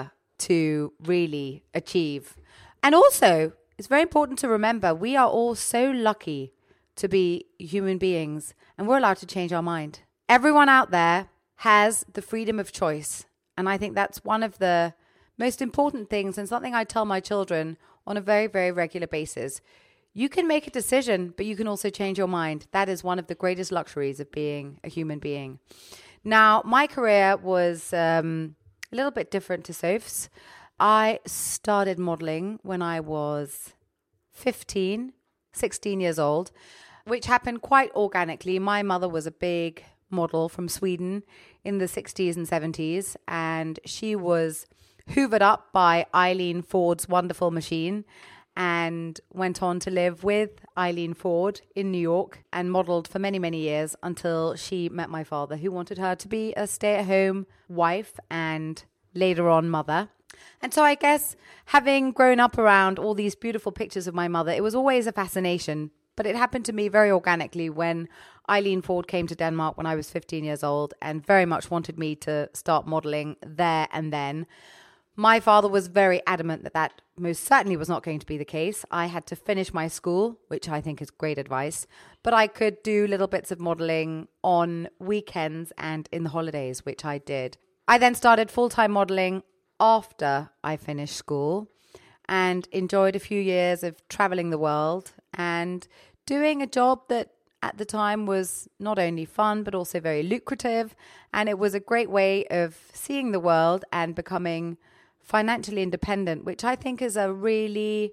to really achieve. And also, it's very important to remember we are all so lucky to be human beings, and we're allowed to change our mind. Everyone out there has the freedom of choice. And I think that's one of the most important things, and something I tell my children on a very, very regular basis. You can make a decision, but you can also change your mind. That is one of the greatest luxuries of being a human being. Now, my career was um, a little bit different to Soph's. I started modeling when I was fifteen, sixteen years old, which happened quite organically. My mother was a big model from Sweden in the sixties and seventies, and she was hoovered up by Eileen Ford's wonderful machine and went on to live with Eileen Ford in New York and modeled for many, many years until she met my father, who wanted her to be a stay-at-home wife and later on mother. And so I guess having grown up around all these beautiful pictures of my mother, it was always a fascination. But it happened to me very organically when Eileen Ford came to Denmark when I was fifteen years old and very much wanted me to start modeling there and then. My father was very adamant that that most certainly was not going to be the case. I had to finish my school, which I think is great advice, but I could do little bits of modeling on weekends and in the holidays, which I did. I then started full-time modeling after I finished school and enjoyed a few years of traveling the world and doing a job that at the time was not only fun, but also very lucrative. And it was a great way of seeing the world and becoming financially independent, which I think is a really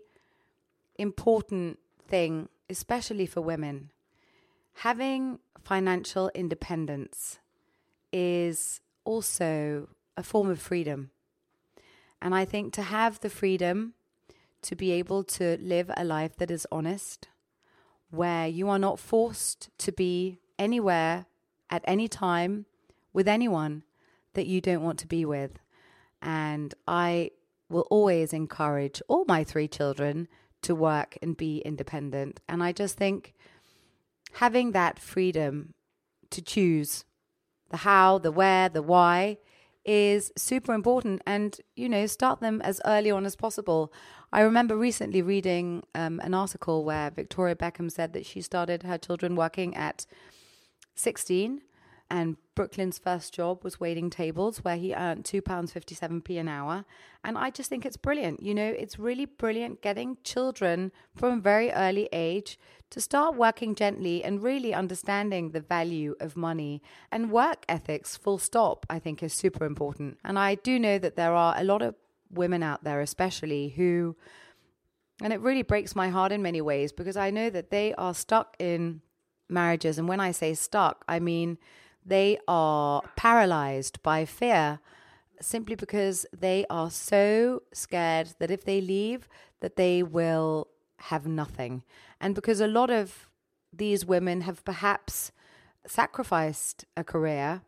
important thing, especially for women. Having financial independence is also a form of freedom. And I think to have the freedom to be able to live a life that is honest, where you are not forced to be anywhere at any time with anyone that you don't want to be with. And I will always encourage all my three children to work and be independent. And I just think having that freedom to choose the how, the where, the why is super important. And, you know, start them as early on as possible. I remember recently reading um, an article where Victoria Beckham said that she started her children working at sixteen, and Brooklyn's first job was waiting tables, where he earned two pounds fifty-seven p an hour. And I just think it's brilliant. You know, it's really brilliant getting children from a very early age to start working gently and really understanding the value of money. And work ethics, full stop, I think is super important. And I do know that there are a lot of women out there especially who, and it really breaks my heart in many ways, because I know that they are stuck in marriages. And when I say stuck, I mean they are paralyzed by fear simply because they are so scared that if they leave, that they will have nothing. And because a lot of these women have perhaps sacrificed a career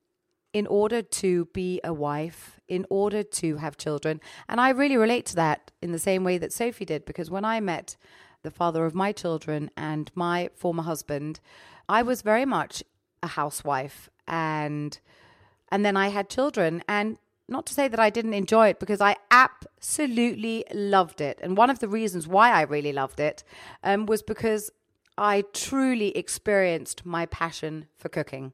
in order to be a wife, in order to have children. And I really relate to that in the same way that Sophie did, because when I met the father of my children and my former husband, I was very much a housewife, and and then I had children. And not to say that I didn't enjoy it, because I absolutely loved it. And one of the reasons why I really loved it um, was because I truly experienced my passion for cooking.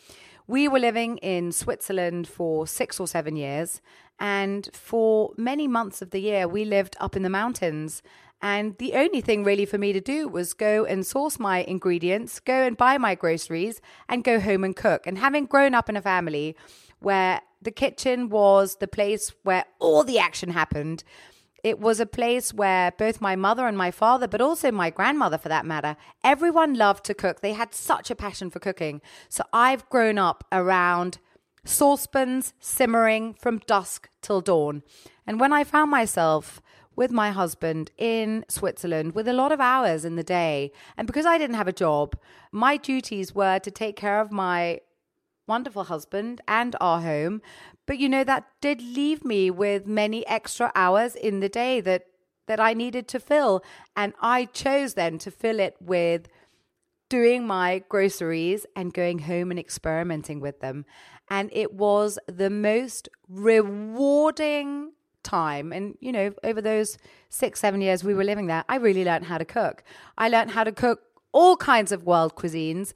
We were living in Switzerland for six or seven years, and for many months of the year, we lived up in the mountains. And the only thing really for me to do was go and source my ingredients, go and buy my groceries, and go home and cook. And having grown up in a family where the kitchen was the place where all the action happened, it was a place where both my mother and my father, but also my grandmother for that matter, everyone loved to cook. They had such a passion for cooking. So I've grown up around saucepans simmering from dusk till dawn. And when I found myself with my husband in Switzerland with a lot of hours in the day, and because I didn't have a job, my duties were to take care of my wonderful husband and our home. But, you know, that did leave me with many extra hours in the day that, that I needed to fill. And I chose then to fill it with doing my groceries and going home and experimenting with them. And it was the most rewarding time, and, you know, over those six, seven years we were living there, I really learned how to cook. I learned how to cook all kinds of world cuisines.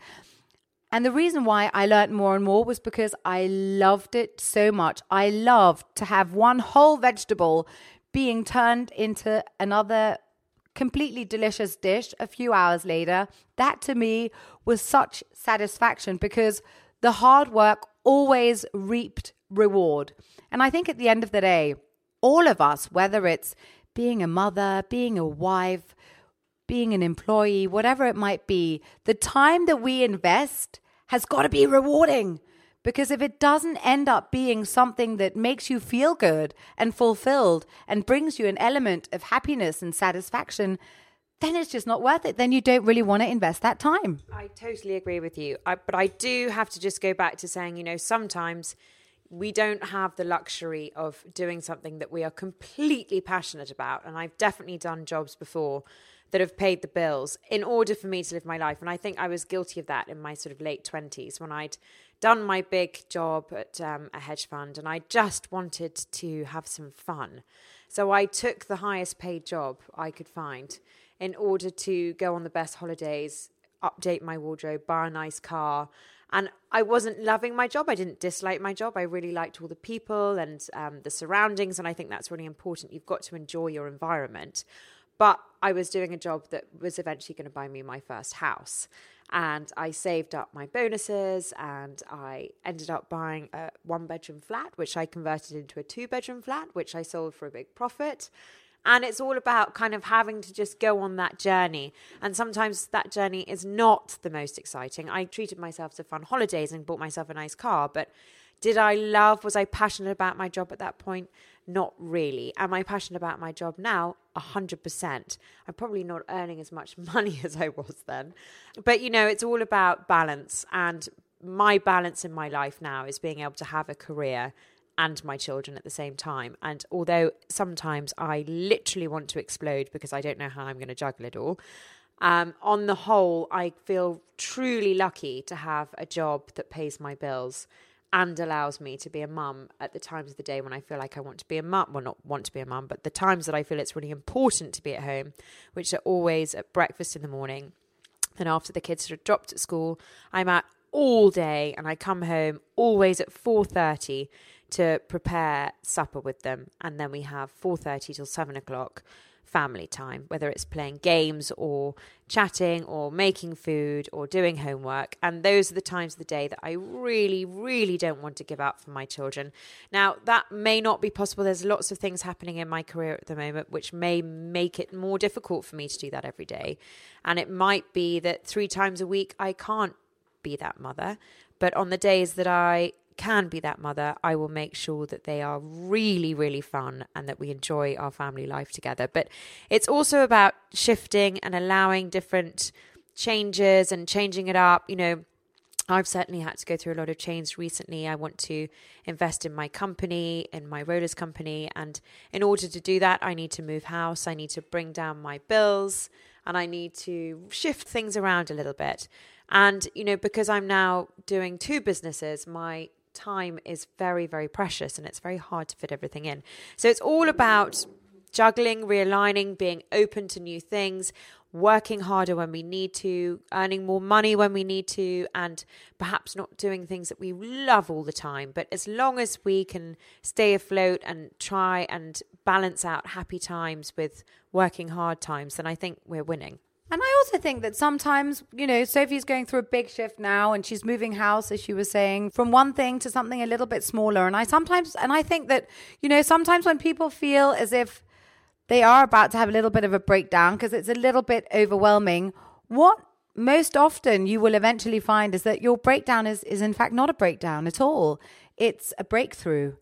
And the reason why I learned more and more was because I loved it so much. I loved to have one whole vegetable being turned into another completely delicious dish a few hours later. That to me was such satisfaction, because the hard work always reaped reward. And I think at the end of the day, all of us, whether it's being a mother, being a wife, being an employee, whatever it might be, the time that we invest has got to be rewarding. Because if it doesn't end up being something that makes you feel good and fulfilled and brings you an element of happiness and satisfaction, then it's just not worth it. Then you don't really want to invest that time. I totally agree with you. I, but I do have to just go back to saying, you know, sometimes we don't have the luxury of doing something that we are completely passionate about. And I've definitely done jobs before that have paid the bills in order for me to live my life. And I think I was guilty of that in my sort of late twenties when I'd done my big job at um, a hedge fund and I just wanted to have some fun. So I took the highest paid job I could find in order to go on the best holidays, update my wardrobe, buy a nice car. And I wasn't loving my job. I didn't dislike my job. I really liked all the people and um, the surroundings. And I think that's really important. You've got to enjoy your environment. But I was doing a job that was eventually going to buy me my first house. And I saved up my bonuses and I ended up buying a one-bedroom flat, which I converted into a two-bedroom flat, which I sold for a big profit. And it's all about kind of having to just go on that journey. And sometimes that journey is not the most exciting. I treated myself to fun holidays and bought myself a nice car. But did I love, was I passionate about my job at that point? Not really. Am I passionate about my job now? A hundred percent. I'm probably not earning as much money as I was then. But, you know, it's all about balance. And my balance in my life now is being able to have a career and my children at the same time. And although sometimes I literally want to explode because I don't know how I'm going to juggle it all, um, on the whole, I feel truly lucky to have a job that pays my bills and allows me to be a mum at the times of the day when I feel like I want to be a mum. Well, not want to be a mum, but the times that I feel it's really important to be at home, which are always at breakfast in the morning. And after the kids are dropped at school, I'm out all day and I come home always at four thirty to prepare supper with them. And then we have four thirty till seven o'clock family time, whether it's playing games or chatting or making food or doing homework. And those are the times of the day that I really, really don't want to give up for my children. Now, that may not be possible. There's lots of things happening in my career at the moment which may make it more difficult for me to do that every day. And it might be that three times a week I can't be that mother. But on the days that I can be that mother, I will make sure that they are really, really fun and that we enjoy our family life together. But it's also about shifting and allowing different changes and changing it up. You know, I've certainly had to go through a lot of change recently. I want to invest in my company, in my rollers company. And in order to do that, I need to move house. I need to bring down my bills and I need to shift things around a little bit. And, you know, because I'm now doing two businesses, my time is very, very precious and it's very hard to fit everything in. So it's all about juggling, realigning, being open to new things, working harder when we need to, earning more money when we need to, and perhaps not doing things that we love all the time. But as long as we can stay afloat and try and balance out happy times with working hard times, then I think we're winning. And I also think that sometimes, you know, Sophie's going through a big shift now and she's moving house, as she was saying, from one thing to something a little bit smaller. And I sometimes, and I think that, you know, sometimes when people feel as if they are about to have a little bit of a breakdown because it's a little bit overwhelming, what most often you will eventually find is that your breakdown is, is in fact not a breakdown at all. It's a breakthrough.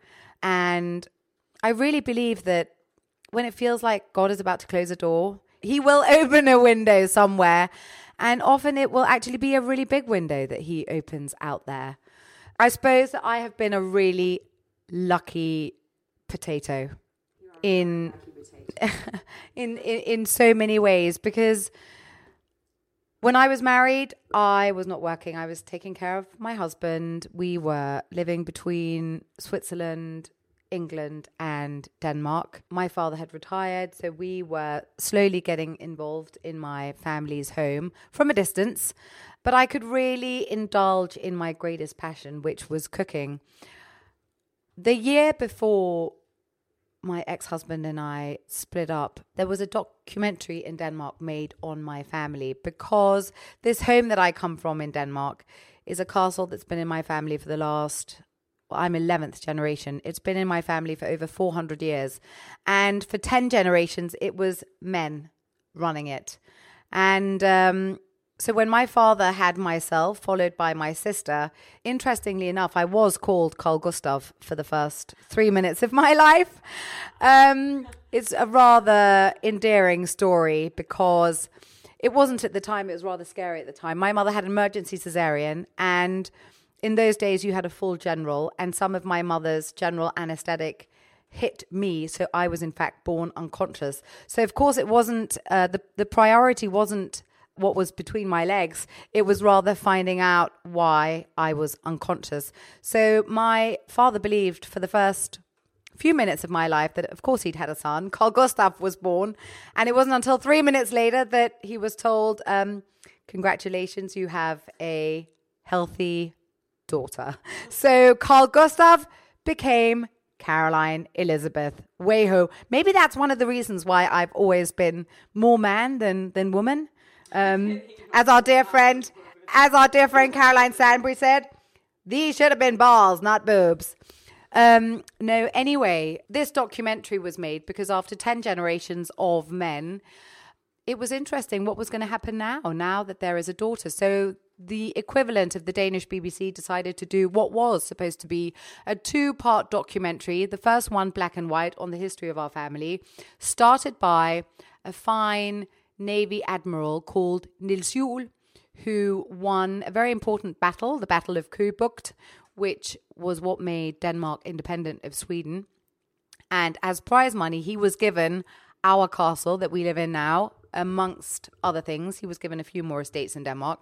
And I really believe that when it feels like God is about to close a door, He will open a window somewhere, and often it will actually be a really big window that he opens out there. I suppose that I have been a really lucky potato in, in, in, in so many ways, because when I was married, I was not working. I was taking care of my husband. We were living between Switzerland, England and Denmark. My father had retired, so we were slowly getting involved in my family's home from a distance. But I could really indulge in my greatest passion, which was cooking. The year before my ex-husband and I split up, there was a documentary in Denmark made on my family, because this home that I come from in Denmark is a castle that's been in my family for the last, well, I'm eleventh generation. It's been in my family for over four hundred years. And for ten generations, it was men running it. And um, so when my father had myself, followed by my sister, interestingly enough, I was called Carl Gustav for the first three minutes of my life. Um, it's a rather endearing story because it wasn't at the time, it was rather scary at the time. My mother had an emergency cesarean, and in those days you had a full general, and some of my mother's general anesthetic hit me, so I was in fact born unconscious. So of course it wasn't, uh, the, the priority wasn't what was between my legs. It was rather finding out why I was unconscious. So my father believed for the first few minutes of my life that of course he'd had a son. Carl Gustav was born, and it wasn't until three minutes later that he was told, um, congratulations, you have a healthy daughter. So Carl Gustav became Caroline Elizabeth Wayho. Maybe that's one of the reasons why I've always been more man than than woman. Um, as our dear friend, as our dear friend Caroline Stanbury said, these should have been balls, not boobs. Um, no, anyway, this documentary was made because after ten generations of men, it was interesting what was going to happen now, now that there is a daughter. So the equivalent of the Danish B B C decided to do what was supposed to be a two-part documentary, the first one black and white on the history of our family, started by a fine Navy admiral called Niels Juel, who won a very important battle, the Battle of Køge-Bugt, which was what made Denmark independent of Sweden. And as prize money, he was given our castle that we live in now, amongst other things. He was given a few more estates in Denmark.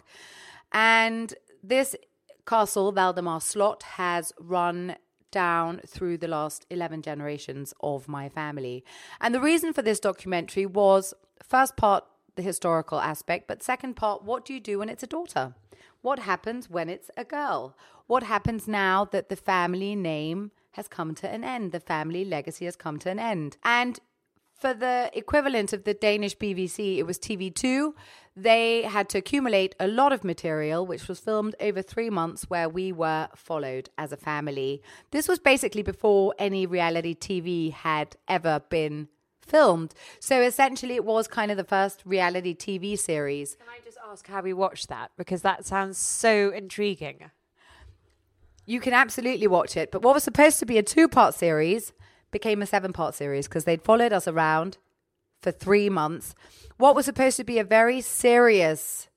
And this castle, Valdemar Slot, has run down through the last eleven generations of my family. And the reason for this documentary was, first part, the historical aspect, but second part, what do you do when it's a daughter? What happens when it's a girl? What happens now that the family name has come to an end? The family legacy has come to an end. And for the equivalent of the Danish B B C, it was T V two. They had to accumulate a lot of material, which was filmed over three months, where we were followed as a family. This was basically before any reality T V had ever been filmed. So essentially it was kind of the first reality T V series. Can I just ask how we watched that? Because that sounds so intriguing. You can absolutely watch it. But what was supposed to be a two-part series became a seven-part series because they'd followed us around for three months. What was supposed to be a very serious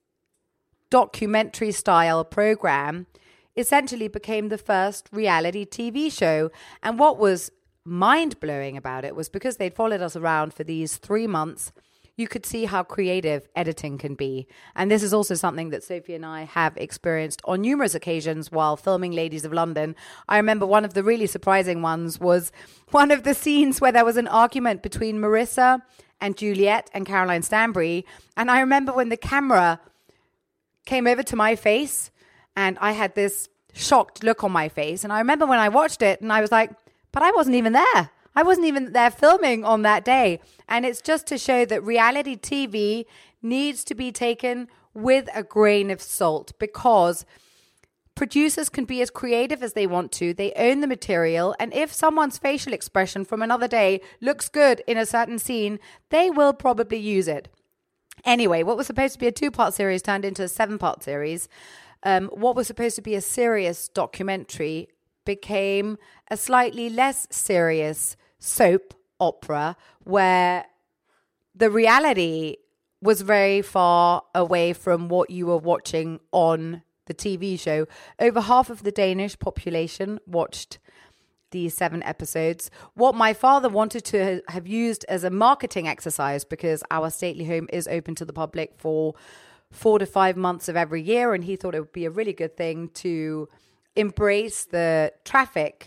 documentary-style program essentially became the first reality T V show. And what was mind-blowing about it was because they'd followed us around for these three months, you could see how creative editing can be. And this is also something that Sophie and I have experienced on numerous occasions while filming Ladies of London. I remember one of the really surprising ones was one of the scenes where there was an argument between Marissa and Juliet and Caroline Stanbury. And I remember when the camera came over to my face and I had this shocked look on my face. And I remember when I watched it and I was like, but I wasn't even there. I wasn't even there filming on that day. And it's just to show that reality T V needs to be taken with a grain of salt, because producers can be as creative as they want to. They own the material. And if someone's facial expression from another day looks good in a certain scene, they will probably use it. Anyway, what was supposed to be a two-part series turned into a seven-part series. Um, what was supposed to be a serious documentary became a slightly less serious soap opera, where the reality was very far away from what you were watching on the T V show. Over half of the Danish population watched these seven episodes. What my father wanted to have used as a marketing exercise, because our stately home is open to the public for four to five months of every year, and he thought it would be a really good thing to embrace the traffic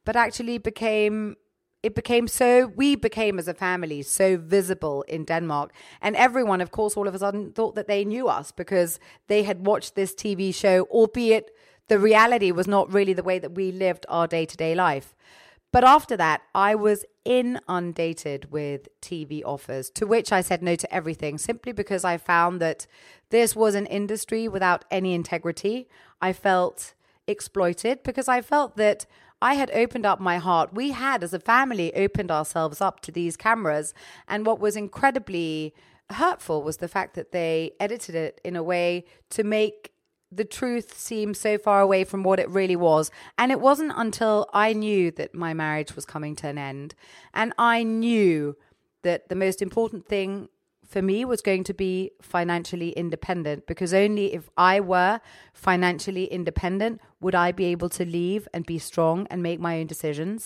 but actually became, it became so, we became as a family so visible in Denmark. And everyone, of course, all of a sudden thought that they knew us because they had watched this T V show, albeit the reality was not really the way that we lived our day-to-day life. But after that, I was inundated with T V offers, to which I said no to everything, simply because I found that this was an industry without any integrity. I felt exploited because I felt that I had opened up my heart. We had, as a family, opened ourselves up to these cameras. And what was incredibly hurtful was the fact that they edited it in a way to make the truth seemed so far away from what it really was. And it wasn't until I knew that my marriage was coming to an end, and I knew that the most important thing for me was going to be financially independent, because only if I were financially independent would I be able to leave and be strong and make my own decisions.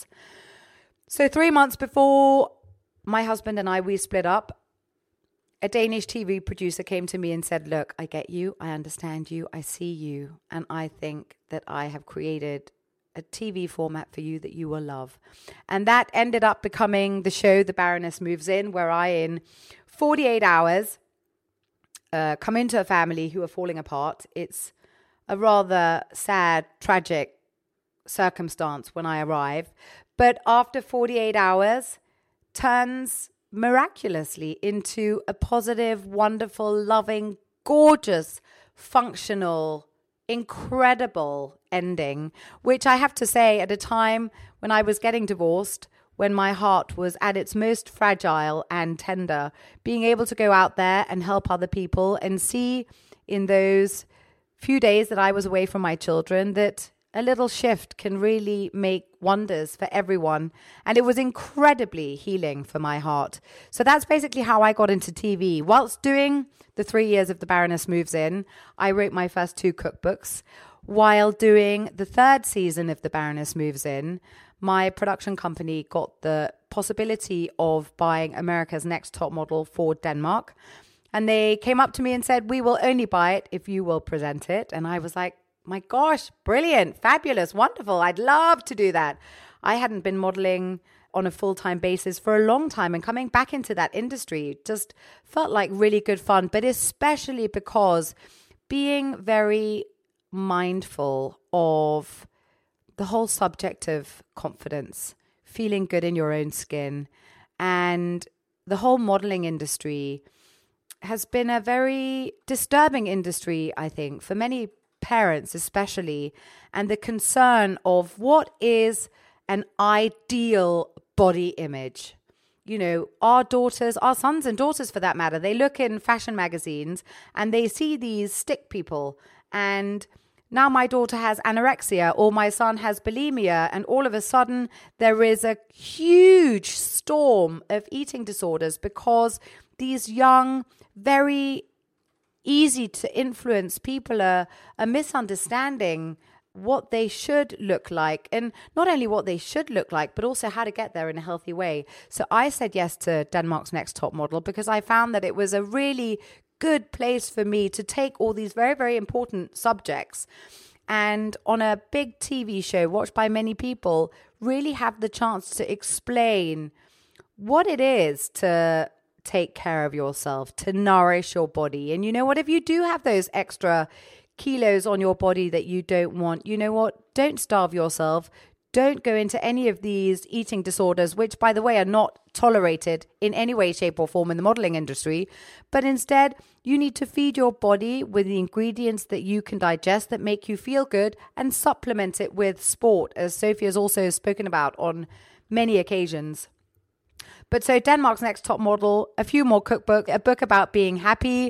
So three months before my husband and I, we split up, a Danish T V producer came to me and said, look, I get you, I understand you, I see you, and I think that I have created a T V format for you that you will love. And that ended up becoming the show The Baroness Moves In, where I, in forty-eight hours, uh, come into a family who are falling apart. It's a rather sad, tragic circumstance when I arrive. But after forty-eight hours, turns miraculously into a positive, wonderful, loving, gorgeous, functional, incredible ending, which I have to say, at a time when I was getting divorced, when my heart was at its most fragile and tender, being able to go out there and help other people and see in those few days that I was away from my children that a little shift can really make wonders for everyone. And it was incredibly healing for my heart. So that's basically how I got into T V. Whilst doing the three years of The Baroness Moves In, I wrote my first two cookbooks. While doing the third season of The Baroness Moves In, my production company got the possibility of buying America's Next Top Model for Denmark. And they came up to me and said, we will only buy it if you will present it. And I was like, my gosh, brilliant, fabulous, wonderful. I'd love to do that. I hadn't been modeling on a full-time basis for a long time, and coming back into that industry just felt like really good fun, but especially because being very mindful of the whole subject of confidence, feeling good in your own skin, and the whole modeling industry has been a very disturbing industry, I think, for many parents especially, and the concern of what is an ideal body image. You know, our daughters, our sons and daughters for that matter, they look in fashion magazines and they see these stick people, and now my daughter has anorexia or my son has bulimia, and all of a sudden there is a huge storm of eating disorders because these young, very easy to influence people are, are misunderstanding what they should look like, and not only what they should look like, but also how to get there in a healthy way. So I said yes to Denmark's Next Top Model because I found that it was a really good place for me to take all these very, very important subjects and on a big T V show watched by many people, really have the chance to explain what it is to take care of yourself, to nourish your body. And you know what, if you do have those extra kilos on your body that you don't want, you know what, don't starve yourself. Don't go into any of these eating disorders, which, by the way, are not tolerated in any way, shape or form in the modeling industry. But instead, you need to feed your body with the ingredients that you can digest that make you feel good, and supplement it with sport, as Sophie has also spoken about on many occasions. But so Denmark's Next Top Model, a few more cookbooks, a book about being happy,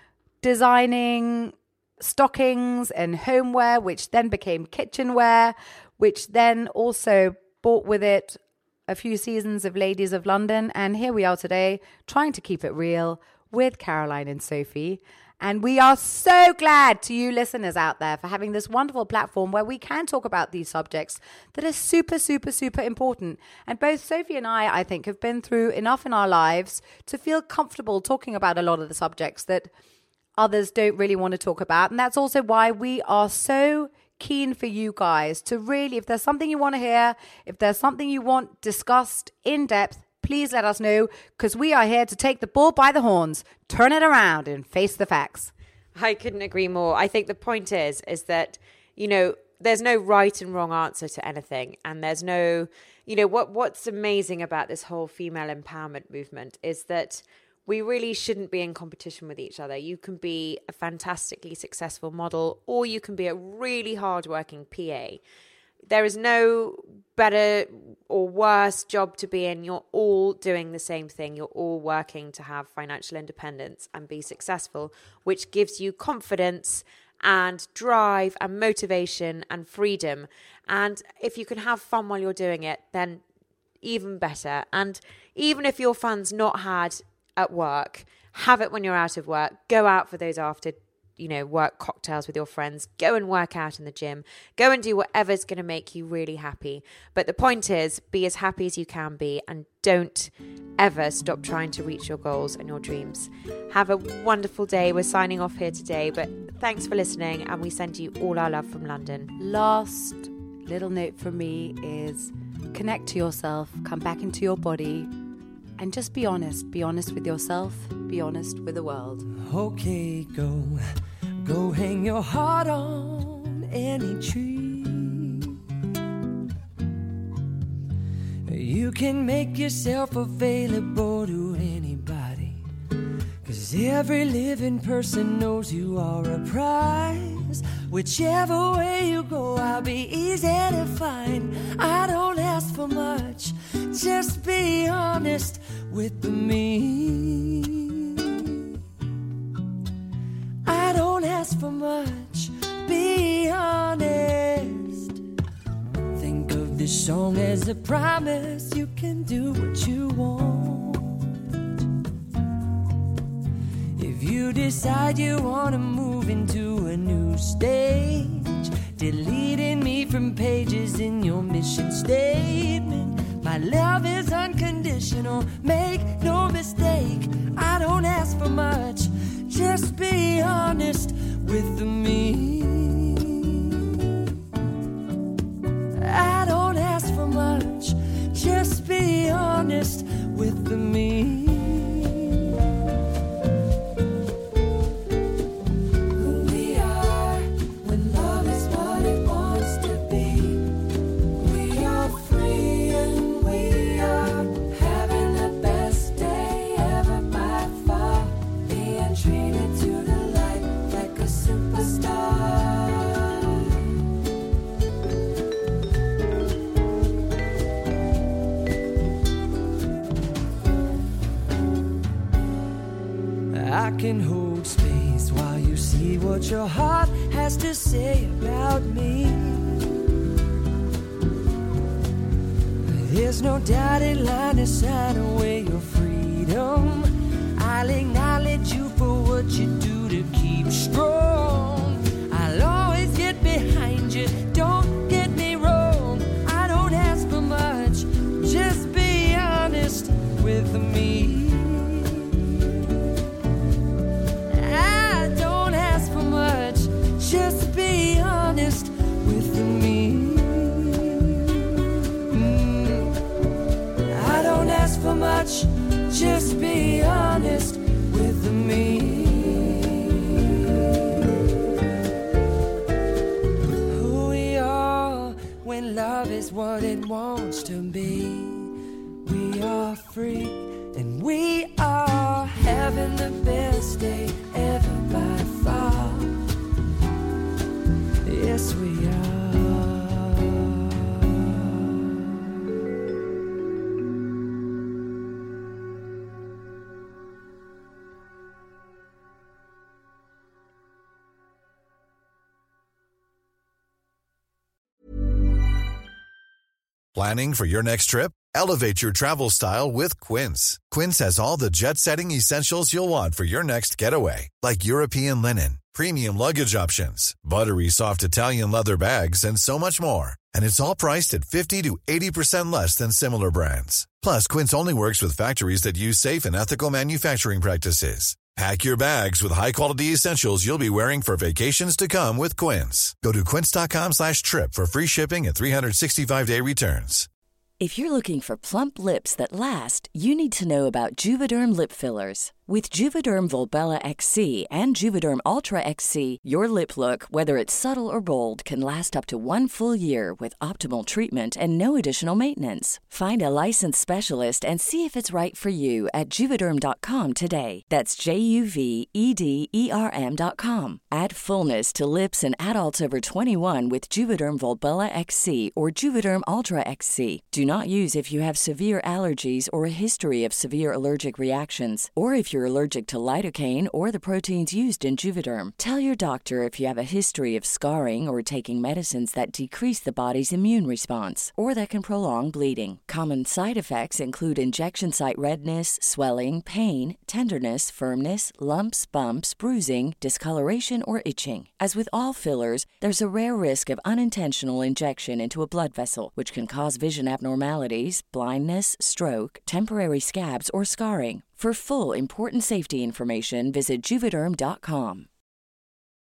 designing stockings and homeware, which then became kitchenware, which then also brought with it a few seasons of Ladies of London. And here we are today, trying to keep it real with Caroline and Sophie. And we are so glad to you listeners out there for having this wonderful platform where we can talk about these subjects that are super, super, super important. And both Sophie and I, I think, have been through enough in our lives to feel comfortable talking about a lot of the subjects that others don't really want to talk about. And that's also why we are so keen for you guys to really, if there's something you want to hear, if there's something you want discussed in depth, please let us know, because we are here to take the bull by the horns, turn it around and face the facts. I couldn't agree more. I think the point is, is that, you know, there's no right and wrong answer to anything. And there's no, you know, what what's amazing about this whole female empowerment movement is that we really shouldn't be in competition with each other. You can be a fantastically successful model, or you can be a really hardworking P A. There is no better or worse job to be in. You're all doing the same thing. You're all working to have financial independence and be successful, which gives you confidence and drive and motivation and freedom. And if you can have fun while you're doing it, then even better. And even if your fun's not had at work, have it when you're out of work. Go out for those after, you know, work cocktails with your friends. Go and work out in the gym. Go and do whatever's going to make you really happy. But the point is, be as happy as you can be, and don't ever stop trying to reach your goals and your dreams. Have a wonderful day. We're signing off here today, but thanks for listening, and we send you all our love from London. Last little note from me is connect to yourself, come back into your body, and just be honest. Be honest with yourself. Be honest with the world. Okay, go, go hang your heart on any tree. You can make yourself available to anybody, 'cause every living person knows you are a prize. Whichever way you go, I'll be easy to find. I don't ask for much, just be honest with me. I don't ask for much, be honest. Think of this song as a promise. You can do what you want. If you decide you want to move into a new stage, deleting me from pages in your mission statement. My love is unconditional, make no mistake. I don't ask for much, just be honest with me. I don't ask for much, just be honest with me. I can hold space while you see what your heart has to say about me. There's no dotted line to sign away your freedom. I'll acknowledge you for what you do to keep strong. I'll always get behind you, don't get me wrong. I don't ask for much, just be honest with me. Just be honest with me. Mm. I don't ask for much, just be honest with me. Who we are when love is what it wants to be. We are free and we are having the best day ever by far. Yes, we are. Planning for your next trip? Elevate your travel style with Quince. Quince has all the jet-setting essentials you'll want for your next getaway, like European linen, premium luggage options, buttery soft Italian leather bags, and so much more. And it's all priced at fifty to eighty percent less than similar brands. Plus, Quince only works with factories that use safe and ethical manufacturing practices. Pack your bags with high-quality essentials you'll be wearing for vacations to come with Quince. Go to quince.com slash trip for free shipping and three sixty-five day returns. If you're looking for plump lips that last, you need to know about Juvederm lip fillers. With Juvederm Volbella X C and Juvederm Ultra X C, your lip look, whether it's subtle or bold, can last up to one full year with optimal treatment and no additional maintenance. Find a licensed specialist and see if it's right for you at Juvederm dot com today. That's J U V E D E R M dot com. Add fullness to lips in adults over twenty-one with Juvederm Volbella X C or Juvederm Ultra X C. Do not use if you have severe allergies or a history of severe allergic reactions, or if you're allergic to lidocaine or the proteins used in Juvederm. Tell your doctor if you have a history of scarring or taking medicines that decrease the body's immune response or that can prolong bleeding. Common side effects include injection site redness, swelling, pain, tenderness, firmness, lumps, bumps, bruising, discoloration, or itching. As with all fillers, there's a rare risk of unintentional injection into a blood vessel, which can cause vision abnormalities, blindness, stroke, temporary scabs, or scarring. For full, important safety information, visit Juvederm dot com.